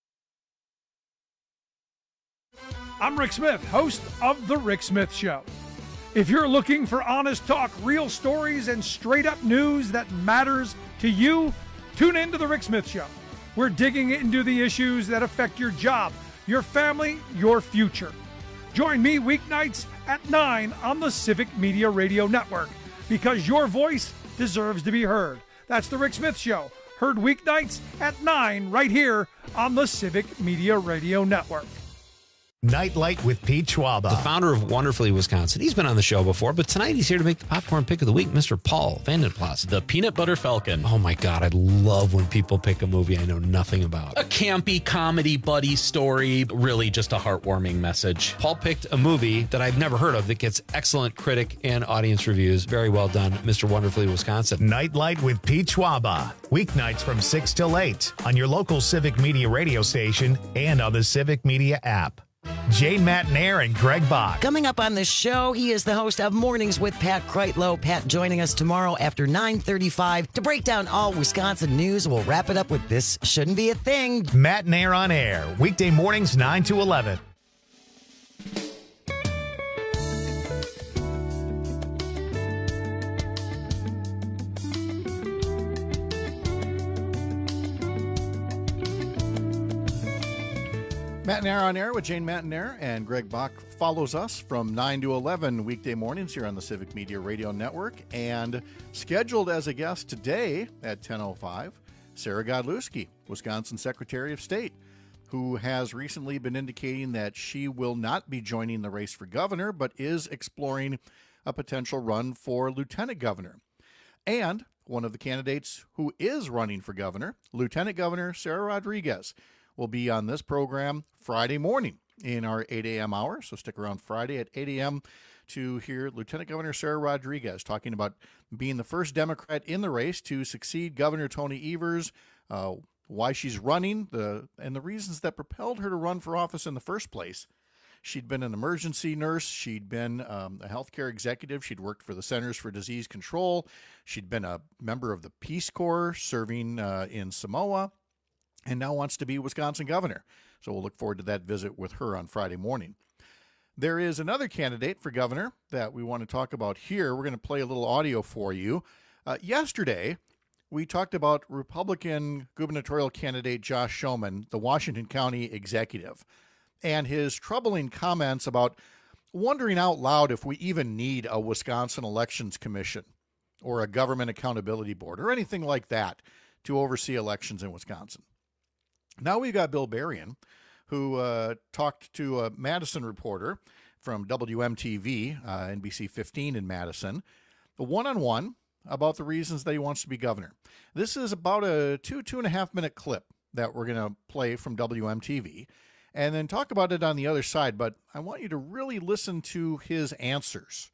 Speaker 24: I'm Rick Smith, host of The Rick Smith Show. If you're looking for honest talk, real stories, and straight-up news that matters to you, tune in to The Rick Smith Show. We're digging into the issues that affect your job, your family, your future. Join me weeknights at nine on the Civic Media Radio Network, because your voice deserves to be heard. That's The Rick Smith Show, heard weeknights at nine right here on the Civic Media Radio Network.
Speaker 1: Nightlight with Pete Schwaba.
Speaker 13: The founder of Wonderfully Wisconsin. He's been on the show before, but tonight he's here to make the popcorn pick of the week, Mister Paul Vandenplas.
Speaker 14: The Peanut Butter Falcon.
Speaker 13: Oh my God, I love when people pick a movie I know nothing about.
Speaker 14: A campy comedy buddy story, really just a heartwarming message.
Speaker 13: Paul picked a movie that I've never heard of that gets excellent critic and audience reviews. Very well done, Mister Wonderfully Wisconsin.
Speaker 1: Nightlight with Pete Schwaba. Weeknights from six till eight on your local Civic Media radio station and on the Civic Media app. Jane Matnair and Greg Bach.
Speaker 16: Coming up on the show, he is the host of Mornings with Pat Kreitlow. Pat joining us tomorrow after nine thirty-five to break down all Wisconsin news. We'll wrap it up with This Shouldn't Be a Thing.
Speaker 1: Matnair on air, weekday mornings nine to eleven.
Speaker 18: Matt and Air on air with Jane Matnair, and Greg Bach follows us from nine to eleven weekday mornings here on the Civic Media Radio Network. And scheduled as a guest today at ten oh five, Sarah Godlewski, Wisconsin Secretary of State, who has recently been indicating that she will not be joining the race for governor, but is exploring a potential run for lieutenant governor. And one of the candidates who is running for governor, Lieutenant Governor Sarah Rodriguez, will be on this program Friday morning in our eight a.m. hour. So stick around Friday at eight a.m. to hear Lieutenant Governor Sarah Rodriguez talking about being the first Democrat in the race to succeed Governor Tony Evers, uh, why she's running, the and the reasons that propelled her to run for office in the first place. She'd been an emergency nurse. She'd been um, a healthcare executive. She'd worked for the Centers for Disease Control. She'd been a member of the Peace Corps serving uh, in Samoa, and now wants to be Wisconsin governor. So we'll look forward to that visit with her on Friday morning. There is another candidate for governor that we want to talk about here. We're going to play a little audio for you. Uh, yesterday, we talked about Republican gubernatorial candidate Josh Schoemann, the Washington County executive, and his troubling comments about wondering out loud if we even need a Wisconsin Elections Commission or a government accountability board or anything like that to oversee elections in Wisconsin. Now we've got Bill Berrien, who uh, talked to a Madison reporter from W M T V, uh, N B C fifteen in Madison, one-on-one about the reasons that he wants to be governor. This is about a two, two and a half minute clip that we're going to play from W M T V and then talk about it on the other side. But I want you to really listen to his answers.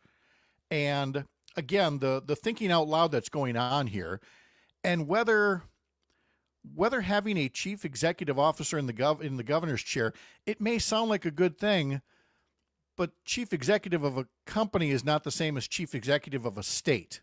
Speaker 18: And again, the, the thinking out loud that's going on here, and whether... Whether having a chief executive officer in the gov- in the governor's chair, it may sound like a good thing, but chief executive of a company is not the same as chief executive of a state.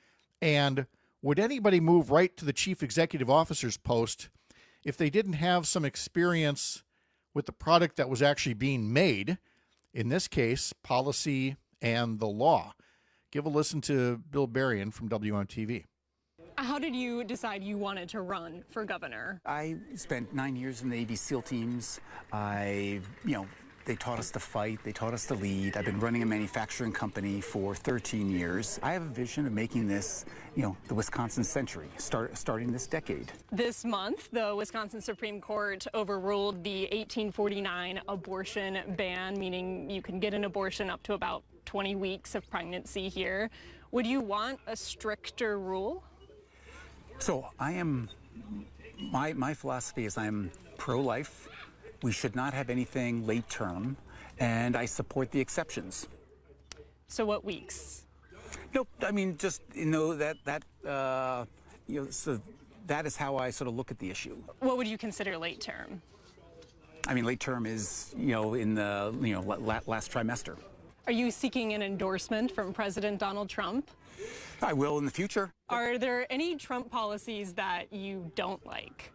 Speaker 18: And would anybody move right to the chief executive officer's post if they didn't have some experience with the product that was actually being made, in this case, policy and the law? Give a listen to Bill Berrien from W M T V.
Speaker 6: How did you decide you wanted to run for governor?
Speaker 7: I spent nine years in the Navy SEAL teams. I, you know, they taught us to fight. They taught us to lead. I've been running a manufacturing company for thirteen years. I have a vision of making this, you know, the Wisconsin century, start, starting this decade.
Speaker 6: This month, the Wisconsin Supreme Court overruled the eighteen forty-nine abortion ban, meaning you can get an abortion up to about twenty weeks of pregnancy here. Would you want a stricter rule?
Speaker 7: So I am, my, my philosophy is I'm pro-life. We should not have anything late term, and I support the exceptions.
Speaker 6: So what weeks?
Speaker 7: Nope, I mean, just, you know, that, that uh, you know, so that is how I sort of look at the issue.
Speaker 6: What would you consider late term?
Speaker 7: I mean, late term is, you know, in the, you know, last trimester.
Speaker 6: Are you seeking an endorsement from President Donald Trump?
Speaker 7: I will in the future.
Speaker 6: Are there any Trump policies that you don't like?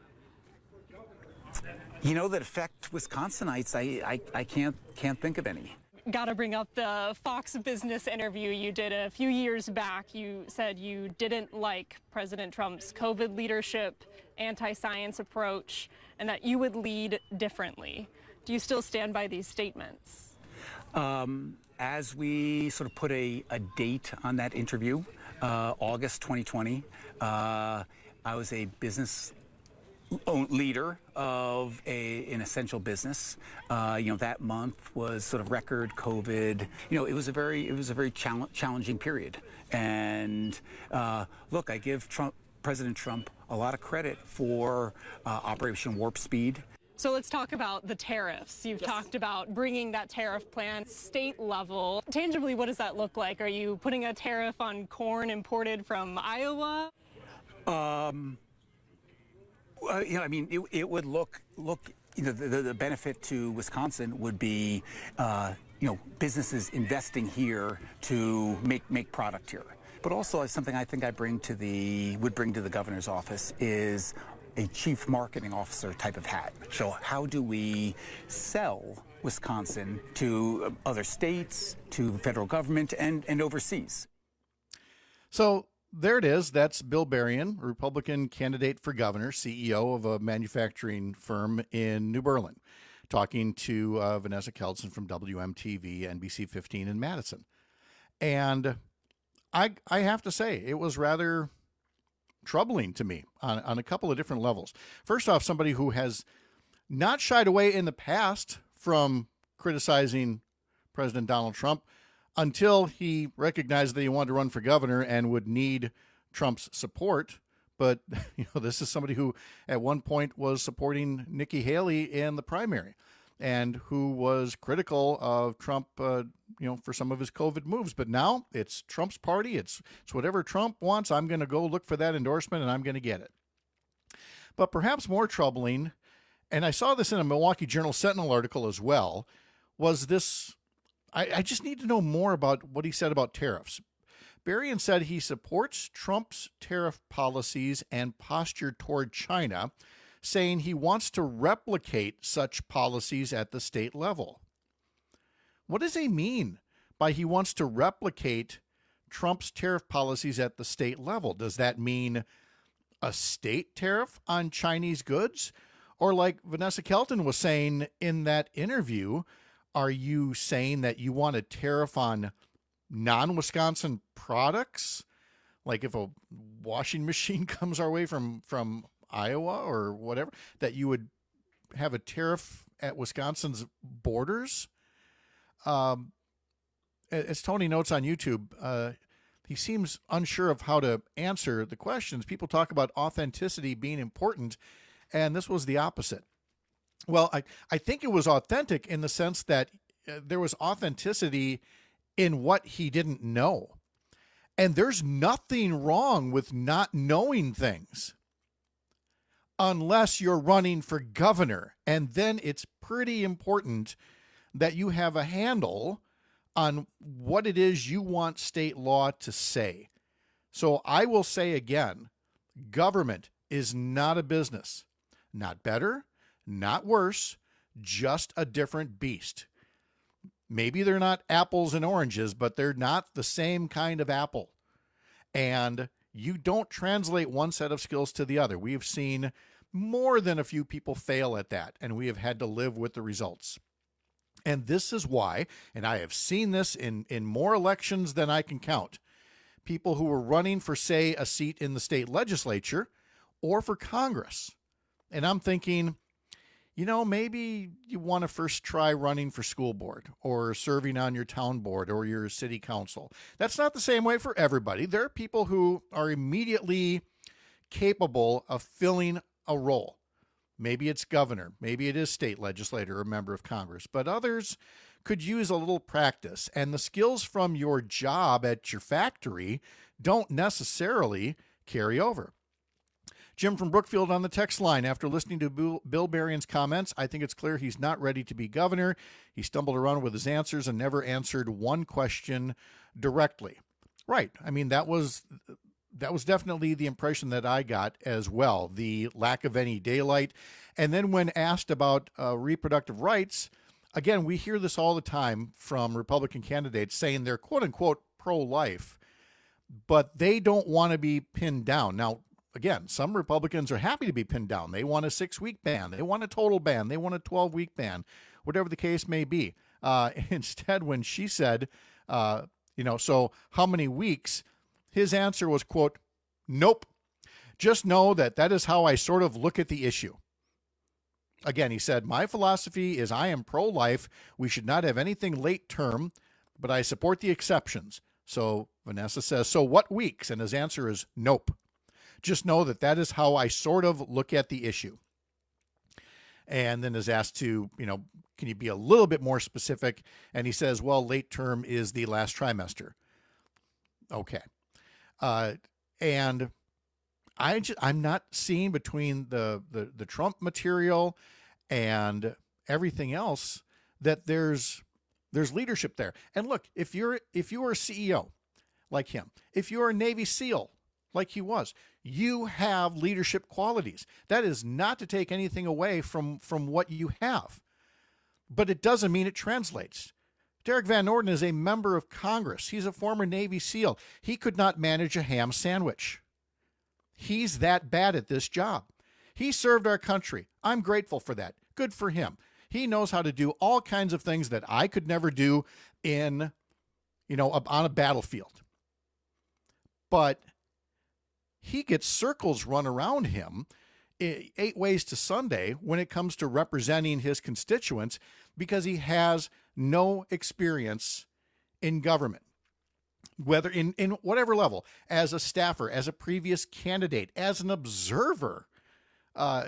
Speaker 7: You know, that affect Wisconsinites, I, I, I can't, can't think of any.
Speaker 6: Got to bring up the Fox Business interview you did a few years back. You said you didn't like President Trump's COVID leadership, anti-science approach, and that you would lead differently. Do you still stand by these statements?
Speaker 7: Um, as we sort of put a, a date on that interview, uh, August twenty twenty, uh, I was a business leader of a, an essential business. Uh, you know, that month was sort of record COVID. You know, it was a very, it was a very chal- challenging period. And uh, look, I give Trump, President Trump, a lot of credit for uh, Operation Warp Speed.
Speaker 6: So let's talk about the tariffs. You've yes. talked about bringing that tariff plan state level. Tangibly, what does that look like? Are you putting a tariff on corn imported from Iowa?
Speaker 7: Um. Uh, you know, I mean, it, it would look, look, you know, the, the benefit to Wisconsin would be, uh, you know, businesses investing here to make, make product here. But also something I think I bring to the, would bring to the governor's office is a chief marketing officer type of hat. So how do we sell Wisconsin to other states, to federal government, and, and overseas?
Speaker 18: So there it is. That's Bill Berrien, Republican candidate for governor, C E O of a manufacturing firm in New Berlin, talking to uh, Vanessa Keltsen from W M T V, N B C fifteen in Madison. And I I have to say, it was rather troubling to me on, on a couple of different levels. First off, somebody who has not shied away in the past from criticizing President Donald Trump until he recognized that he wanted to run for governor and would need Trump's support. But you know, this is somebody who at one point was supporting Nikki Haley in the primary and who was critical of Trump, uh, you know, for some of his COVID moves. But now it's Trump's party. It's, it's whatever Trump wants. I'm going to go look for that endorsement and I'm going to get it. But perhaps more troubling, and I saw this in a Milwaukee Journal Sentinel article as well, was this. I, I just need to know more about what he said about tariffs. Berrien said he supports Trump's tariff policies and posture toward China, saying he wants to replicate such policies at the state level. What does he mean by he wants to replicate Trump's tariff policies at the state level? Does that mean a state tariff on Chinese goods? Or like Vanessa Kelton was saying in that interview, are you saying that you want a tariff on non-Wisconsin products? Like if a washing machine comes our way from, from Iowa or whatever, that you would have a tariff at Wisconsin's borders? Um, as Tony notes on YouTube, uh, he seems unsure of how to answer the questions. People talk about authenticity being important, and this was the opposite. Well, I, I think it was authentic in the sense that uh, there was authenticity in what he didn't know. And there's nothing wrong with not knowing things unless you're running for governor. And then it's pretty important that you have a handle on what it is you want state law to say. So I will say again, government is not a business. Not better, not worse, just a different beast. Maybe they're not apples and oranges, but they're not the same kind of apple. And you don't translate one set of skills to the other. We have seen more than a few people fail at that, and we have had to live with the results. And this is why, and I have seen this in, in more elections than I can count, people who were running for, say, a seat in the state legislature or for Congress. And I'm thinking, you know, maybe you want to first try running for school board or serving on your town board or your city council. That's not the same way for everybody. There are people who are immediately capable of filling a role. Maybe it's governor, maybe it is state legislator or member of Congress, but others could use a little practice. And the skills from your job at your factory don't necessarily carry over. Jim from Brookfield on the text line. After listening to Bill Berrien's comments, I think it's clear he's not ready to be governor. He stumbled around with his answers and never answered one question directly. Right. I mean, that was that was definitely the impression that I got as well, the lack of any daylight. And then when asked about uh, reproductive rights, again, we hear this all the time from Republican candidates saying they're quote-unquote pro-life, but they don't want to be pinned down. Now, again, some Republicans are happy to be pinned down. They want a six-week ban. They want a total ban. They want a twelve-week ban, whatever the case may be. Uh, instead, when she said, uh, you know, so how many weeks, his answer was, quote, nope. Just know that that is how I sort of look at the issue. Again, he said, my philosophy is I am pro-life. We should not have anything late term, but I support the exceptions. So Vanessa says, so what weeks? And his answer is nope. Just know that that is how I sort of look at the issue. And then is asked to, you know, can you be a little bit more specific? And he says, well, late term is the last trimester. Okay. Uh, and I just, I'm not seeing between the, the, the Trump material and everything else that there's there's leadership there. And look, if you're if you are a C E O like him, if you're a Navy SEAL like he was, you have leadership qualities. That is not to take anything away from, from what you have, but it doesn't mean it translates. Derek Van Orden is a member of Congress. He's a former Navy SEAL. He could not manage a ham sandwich. He's that bad at this job. He served our country. I'm grateful for that. Good for him. He knows how to do all kinds of things that I could never do in, you know, on a battlefield. But he gets circles run around him eight ways to Sunday when it comes to representing his constituents because he has no experience in government. Whether in, in whatever level, as a staffer, as a previous candidate, as an observer, uh,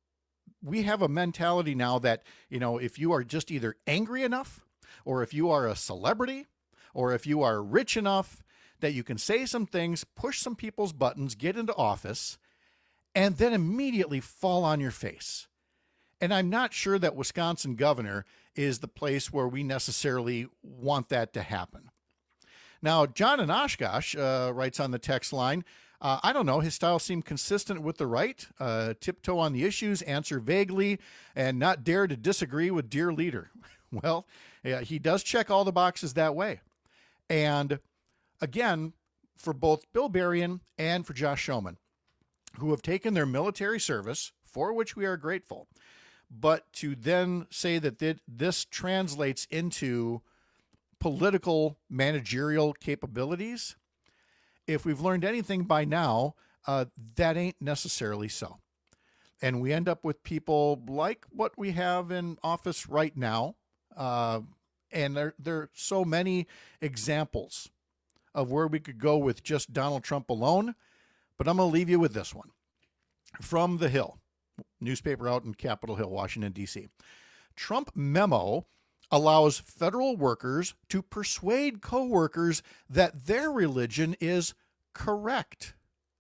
Speaker 18: we have a mentality now that, you know, if you are just either angry enough or if you are a celebrity or if you are rich enough that you can say some things, push some people's buttons, get into office, and then immediately fall on your face. And I'm not sure that Wisconsin governor is the place where we necessarily want that to happen. Now, John in Oshkosh uh, writes on the text line, uh, I don't know, his style seemed consistent with the right, uh, tiptoe on the issues, answer vaguely, and not dare to disagree with dear leader. Well, yeah, he does check all the boxes that way. And again, for both Bill Berrien and for Josh Schoemann, who have taken their military service, for which we are grateful, but to then say that this translates into political managerial capabilities, if we've learned anything by now, uh, that ain't necessarily so. And we end up with people like what we have in office right now. Uh, and there, there are so many examples of where we could go with just Donald Trump alone. But I'm going to leave you with this one. From The Hill, newspaper out in Capitol Hill, Washington, D C. Trump memo allows federal workers to persuade coworkers that their religion is correct.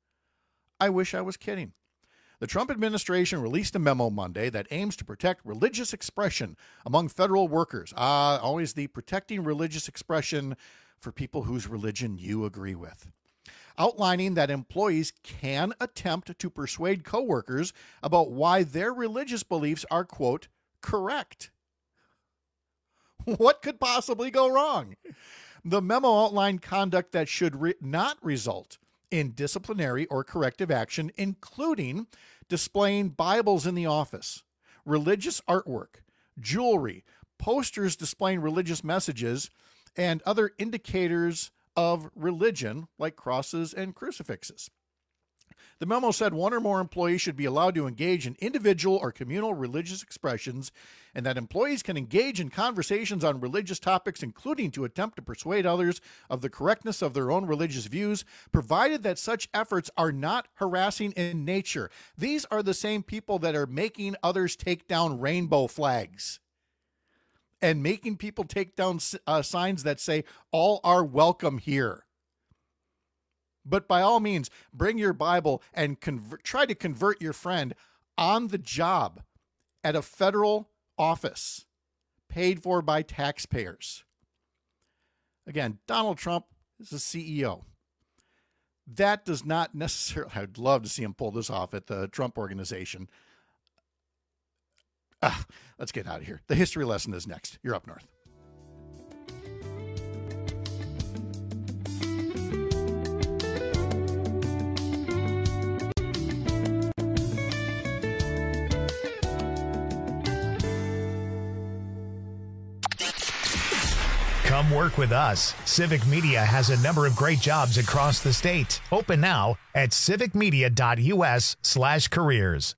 Speaker 18: I wish I was kidding. The Trump administration released a memo Monday that aims to protect religious expression among federal workers. Ah, uh, always the protecting religious expression for people whose religion you agree with. Outlining that employees can attempt to persuade coworkers about why their religious beliefs are, quote, correct. What could possibly go wrong? The memo outlined conduct that should re- not result in disciplinary or corrective action, including displaying Bibles in the office, religious artwork, jewelry, posters displaying religious messages, and other indicators of religion like crosses and crucifixes. The memo said one or more employees should be allowed to engage in individual or communal religious expressions, and that employees can engage in conversations on religious topics, including to attempt to persuade others of the correctness of their own religious views, provided that such efforts are not harassing in nature. These are the same people that are making others take down rainbow flags and making people take down uh, signs that say, all are welcome here. But by all means, bring your Bible and convert, try to convert your friend on the job at a federal office paid for by taxpayers. Again, Donald Trump is a C E O. That does not necessarily, I'd love to see him pull this off at the Trump Organization. Ah, let's get out of here. The history lesson is next. You're up north.
Speaker 1: Come work with us. Civic Media has a number of great jobs across the state. Open now at civicmedia.us slash careers.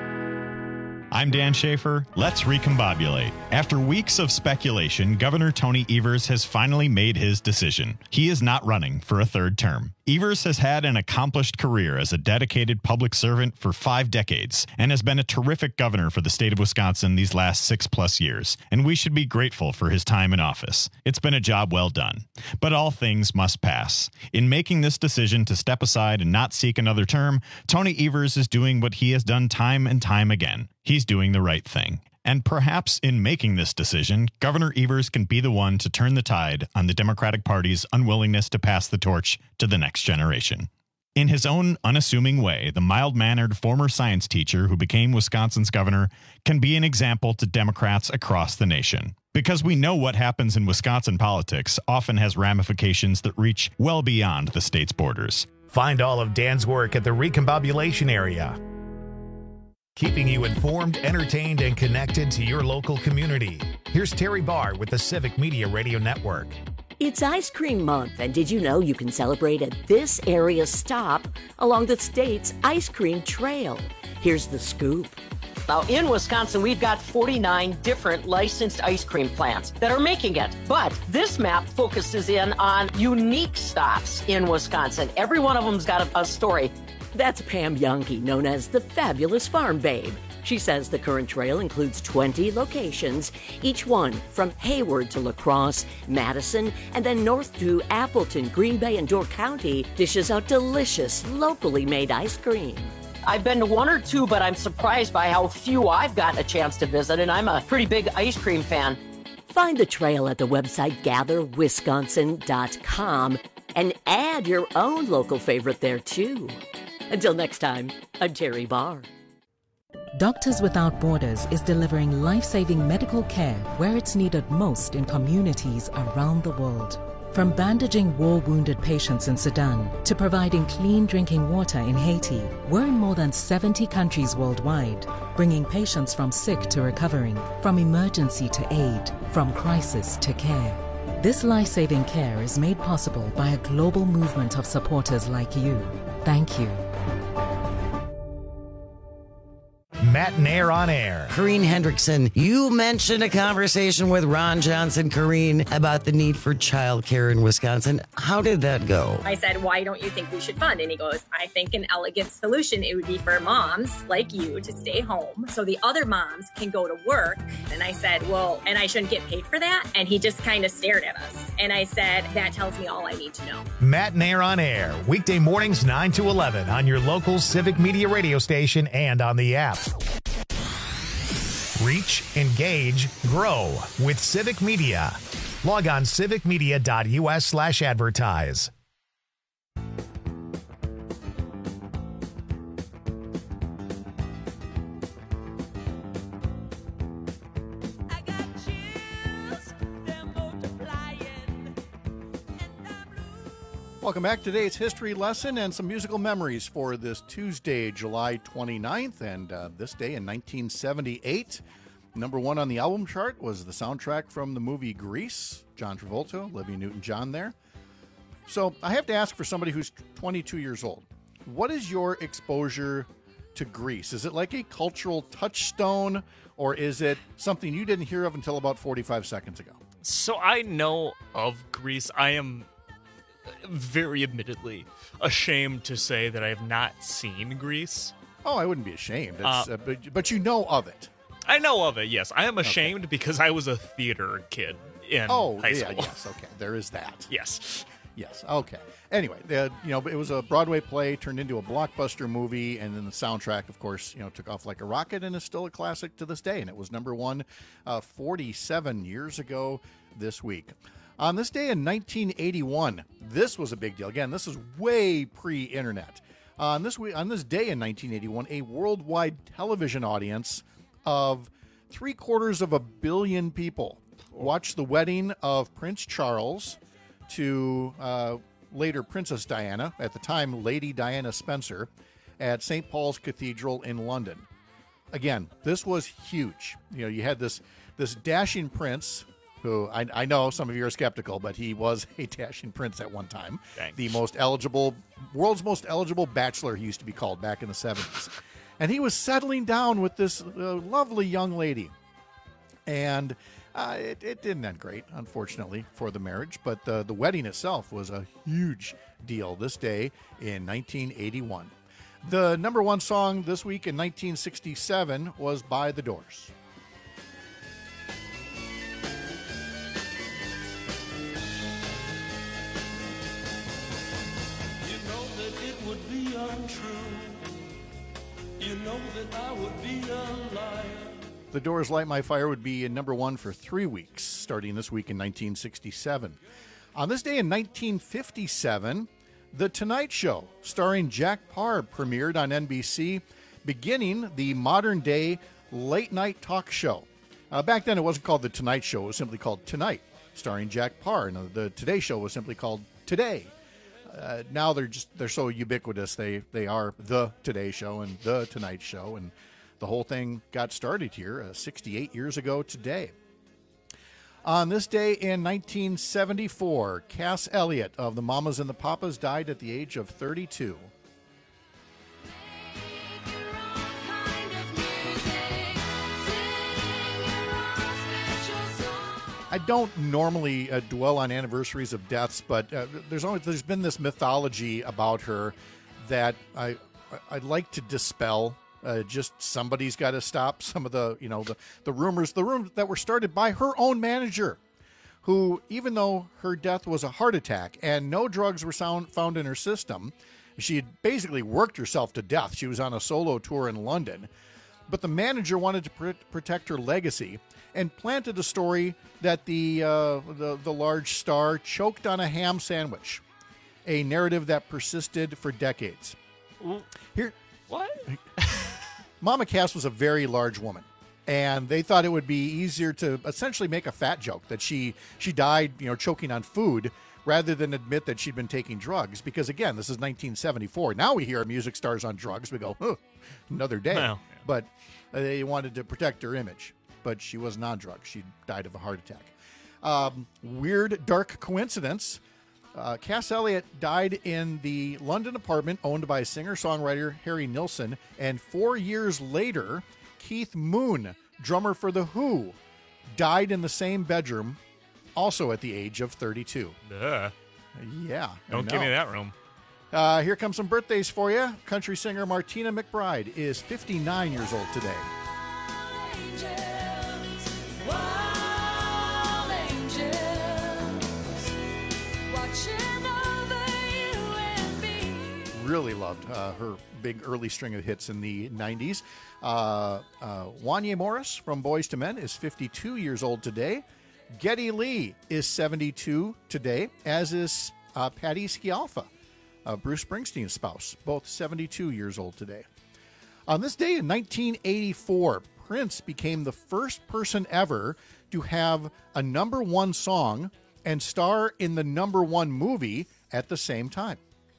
Speaker 9: I'm Dan Schaefer. Let's recombobulate. After weeks of speculation, Governor Tony Evers has finally made his decision. He is not running for a third term. Evers has had an accomplished career as a dedicated public servant for five decades and has been a terrific governor for the state of Wisconsin these last six plus years, and we should be grateful for his time in office. It's been a job well done. But all things must pass. In making this decision to step aside and not seek another term, Tony Evers is doing what he has done time and time again. He's doing the right thing. And perhaps in making this decision, Governor Evers can be the one to turn the tide on the Democratic Party's unwillingness to pass the torch to the next generation. In his own unassuming way, the mild-mannered former science teacher who became Wisconsin's governor can be an example to Democrats across the nation. Because we know what happens in Wisconsin politics often has ramifications that reach well beyond the state's borders.
Speaker 1: Find all of Dan's work at the Recombobulation area, keeping you informed, entertained, and connected to your local community. Here's Terry Barr with the Civic Media Radio Network.
Speaker 10: It's Ice Cream Month, and did you know you can celebrate at this area stop along the state's ice cream trail? Here's the scoop.
Speaker 11: Now, in Wisconsin, we've got forty-nine different licensed ice cream plants that are making it. But this map focuses in on unique stops in Wisconsin. Every one of them's got a, a story.
Speaker 10: That's Pam Youngke, known as the Fabulous Farm Babe. She says the current trail includes twenty locations, each one from Hayward to La Crosse, Madison, and then north to Appleton, Green Bay, and Door County dishes out delicious, locally made ice cream.
Speaker 11: I've been to one or two, but I'm surprised by how few I've gotten a chance to visit, and I'm a pretty big ice cream fan.
Speaker 10: Find the trail at the website gather wisconsin dot com and add your own local favorite there, too. Until next time, I'm Terry Barr.
Speaker 12: Doctors Without Borders is delivering life-saving medical care where it's needed most in communities around the world. From bandaging war-wounded patients in Sudan to providing clean drinking water in Haiti, we're in more than seventy countries worldwide, bringing patients from sick to recovering, from emergency to aid, from crisis to care. This life-saving care is made possible by a global movement of supporters like you. Thank you.
Speaker 1: Matt Nair on air.
Speaker 16: Corrine Hendrickson, you mentioned a conversation with Ron Johnson, Corrine, about the need for childcare in Wisconsin. How did that go?
Speaker 15: I said, why don't you think we should fund? And he goes, I think an elegant solution, it would be for moms like you to stay home so the other moms can go to work. And I said, well, and I shouldn't get paid for that? And he just kind of stared at us. And I said, that tells me all I need to know.
Speaker 1: Matt Nair on air, weekday mornings nine to eleven on your local Civic Media radio station and on the app. Reach, engage, grow with Civic Media. Log on civicmedia.us slash advertise.
Speaker 18: Welcome back. Today's history lesson and some musical memories for this Tuesday, July twenty-ninth. And uh, this day in nineteen seventy-eight, number one on the album chart was the soundtrack from the movie Grease. John Travolta, Olivia Newton-John there. So I have to ask for somebody who's twenty-two years old, what is your exposure to Grease? Is it like a cultural touchstone, or is it something you didn't hear of until about forty-five seconds ago?
Speaker 19: So I know of Grease. I am very admittedly ashamed to say that I have not seen Grease.
Speaker 18: Oh, I wouldn't be ashamed. It's,
Speaker 19: Uh,
Speaker 18: uh, but, but you know of it.
Speaker 19: I know of it, yes. I am ashamed okay. because I was a theater kid in
Speaker 18: oh,
Speaker 19: high
Speaker 18: yeah,
Speaker 19: school.
Speaker 18: yes, okay. There is that.
Speaker 19: Yes.
Speaker 18: Yes, okay. Anyway, the, you know, it was a Broadway play turned into a blockbuster movie, and then the soundtrack, of course, you know, took off like a rocket and is still a classic to this day. And it was number one uh, forty-seven years ago this week. On this day in nineteen eighty-one, this was a big deal. Again, this is way pre-internet. Uh, on this week, on this day in nineteen eighty-one, a worldwide television audience of three quarters of a billion people watched the wedding of Prince Charles to uh, later Princess Diana, at the time Lady Diana Spencer, at Saint Paul's Cathedral in London. Again, this was huge. You know, you had this this dashing prince who I, I know some of you are skeptical, but he was a dashing prince at one time.
Speaker 19: Thanks.
Speaker 18: The most eligible, world's most eligible bachelor, he used to be called back in the seventies. And he was settling down with this uh, lovely young lady. And uh, it, it didn't end great, unfortunately, for the marriage. But the, the wedding itself was a huge deal this day in nineteen eighty-one. The number one song this week in nineteen sixty-seven was by The Doors.
Speaker 17: You know that it would be untrue. You know that I would be a liar.
Speaker 18: The Doors' Light My Fire would be in number one for three weeks, starting this week in nineteen sixty-seven. On this day in nineteen fifty-seven, The Tonight Show, starring Jack Paar, premiered on N B C, beginning the modern-day late-night talk show. Uh, back then, it wasn't called The Tonight Show. It was simply called Tonight, starring Jack Paar. And the Today Show was simply called Today. Uh, now they're just they're so ubiquitous. They they are The Today Show and The Tonight Show, and the whole thing got started here uh, sixty-eight years ago today. On this day in nineteen seventy-four, Cass Elliot of the Mamas and the Papas died at the age of thirty-two. I don't normally uh, dwell on anniversaries of deaths, but uh, there's always there's been this mythology about her that I I'd like to dispel. Uh, just somebody's got to stop some of the you know the the rumors the rumors that were started by her own manager, who, even though her death was a heart attack and no drugs were sound, found in her system, she had basically worked herself to death. She was on a solo tour in London, but the manager wanted to pr- protect her legacy and planted a story that the, uh, the the large star choked on a ham sandwich, a narrative that persisted for decades. Here,
Speaker 19: what?
Speaker 18: Mama Cass was a very large woman, and they thought it would be easier to essentially make a fat joke that she she died, you know, choking on food, rather than admit that she'd been taking drugs. Because again, this is nineteen seventy-four. Now we hear music stars on drugs, we go, oh, another day.
Speaker 19: Well, yeah.
Speaker 18: But they wanted to protect her image. But she wasn't on drugs. She died of a heart attack. Um, weird, dark coincidence. Uh, Cass Elliot died in the London apartment owned by singer-songwriter Harry Nilsson. And four years later, Keith Moon, drummer for The Who, died in the same bedroom, also at the age of thirty-two.
Speaker 19: Duh.
Speaker 18: Yeah.
Speaker 19: Don't give me that room.
Speaker 18: Uh, here come some birthdays for you. Country singer Martina McBride is fifty-nine years old today. Really loved uh, her big early string of hits in the nineties. Uh, uh, Wanya Morris from Boyz two Men is fifty-two years old today. Geddy Lee is seventy-two today, as is uh, Patty Scialfa, uh, Bruce Springsteen's spouse, both seventy-two years old today. On this day in nineteen eighty-four, Prince became the first person ever to have a number one song and star in the number one movie at the same time.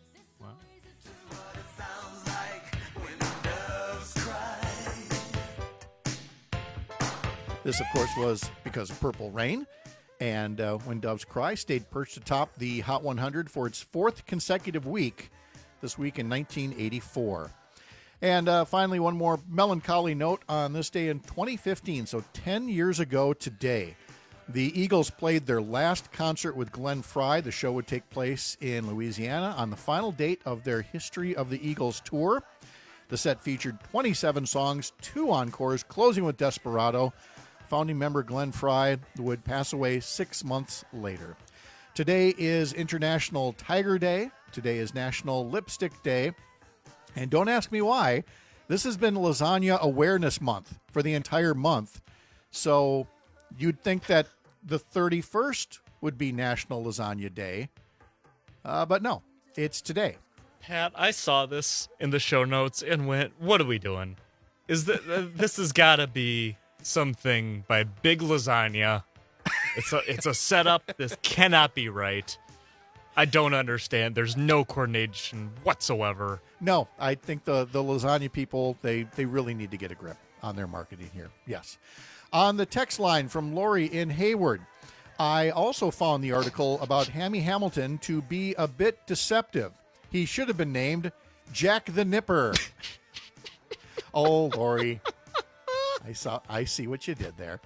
Speaker 18: This, of course, was because of Purple Rain, and uh, When Doves Cry stayed perched atop the Hot one hundred for its fourth consecutive week this week in nineteen eighty-four. And uh, finally, one more melancholy note on this day in twenty fifteen, so ten years ago today, the Eagles played their last concert with Glenn Frey. The show would take place in Louisiana on the final date of their History of the Eagles tour. The set featured twenty-seven songs, two encores, closing with Desperado. Founding member Glenn Frey would pass away six months later. Today is International Tiger Day. Today is National Lipstick Day. And don't ask me why. This has been Lasagna Awareness Month for the entire month. So you'd think that the thirty-first would be National Lasagna Day. Uh, but no, it's today.
Speaker 19: Pat, I saw this in the show notes and went, what are we doing? Is that this has got to be something by Big Lasagna. It's a it's a setup. This cannot be right. I don't understand. There's no coordination whatsoever.
Speaker 18: No, I think the, the lasagna people, they, they really need to get a grip on their marketing here. Yes. On the text line from Lori in Hayward, I also found the article about Hammy Hamilton to be a bit deceptive. He should have been named Jack the Nipper. Oh, Lori, I saw. I see what you did there.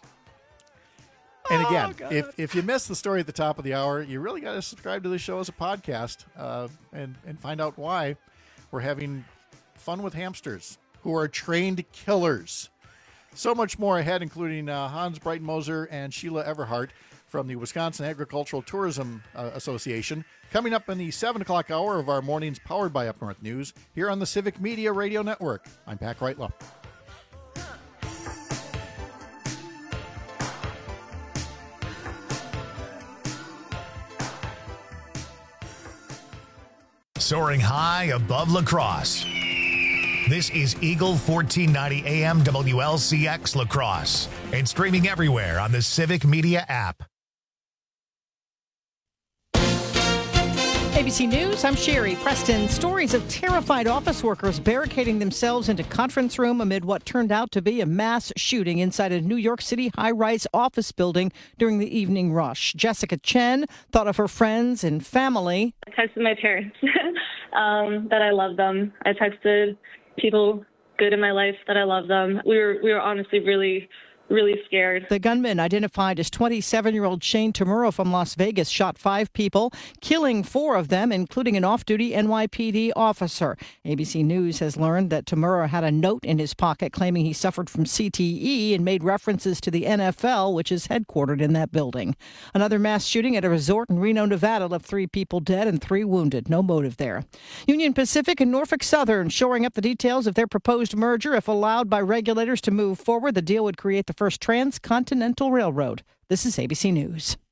Speaker 18: And again, oh, if, if you missed the story at the top of the hour, you really got to subscribe to the show as a podcast uh, and, and find out why we're having fun with hamsters who are trained killers. So much more ahead, including uh, Hans Breitenmoser and Sheila Everhart from the Wisconsin Agricultural Tourism uh, Association. Coming up in the seven o'clock hour of our mornings powered by Up North News here on the Civic Media Radio Network. I'm Pat Kreitlow.
Speaker 1: Soaring high above La Crosse. This is Eagle fourteen ninety A M W L C X La Crosse and streaming everywhere on the Civic Media app.
Speaker 20: A B C News, I'm Sherry Preston. Stories of terrified office workers barricading themselves into conference room amid what turned out to be a mass shooting inside a New York City high-rise office building during the evening rush. Jessica Chen thought of her friends and family.
Speaker 21: I texted my parents um, that I love them. I texted people good in my life that I love them. We were we were honestly really, really scared.
Speaker 20: The gunman, identified as twenty-seven-year-old Shane Tamura from Las Vegas, shot five people, killing four of them, including an off-duty N Y P D officer. A B C News has learned that Tamura had a note in his pocket claiming he suffered from C T E and made references to the N F L, which is headquartered in that building. Another mass shooting at a resort in Reno, Nevada, left three people dead and three wounded. No motive there. Union Pacific and Norfolk Southern shoring up the details of their proposed merger. If allowed by regulators to move forward, the deal would create the first transcontinental railroad. This is A B C News.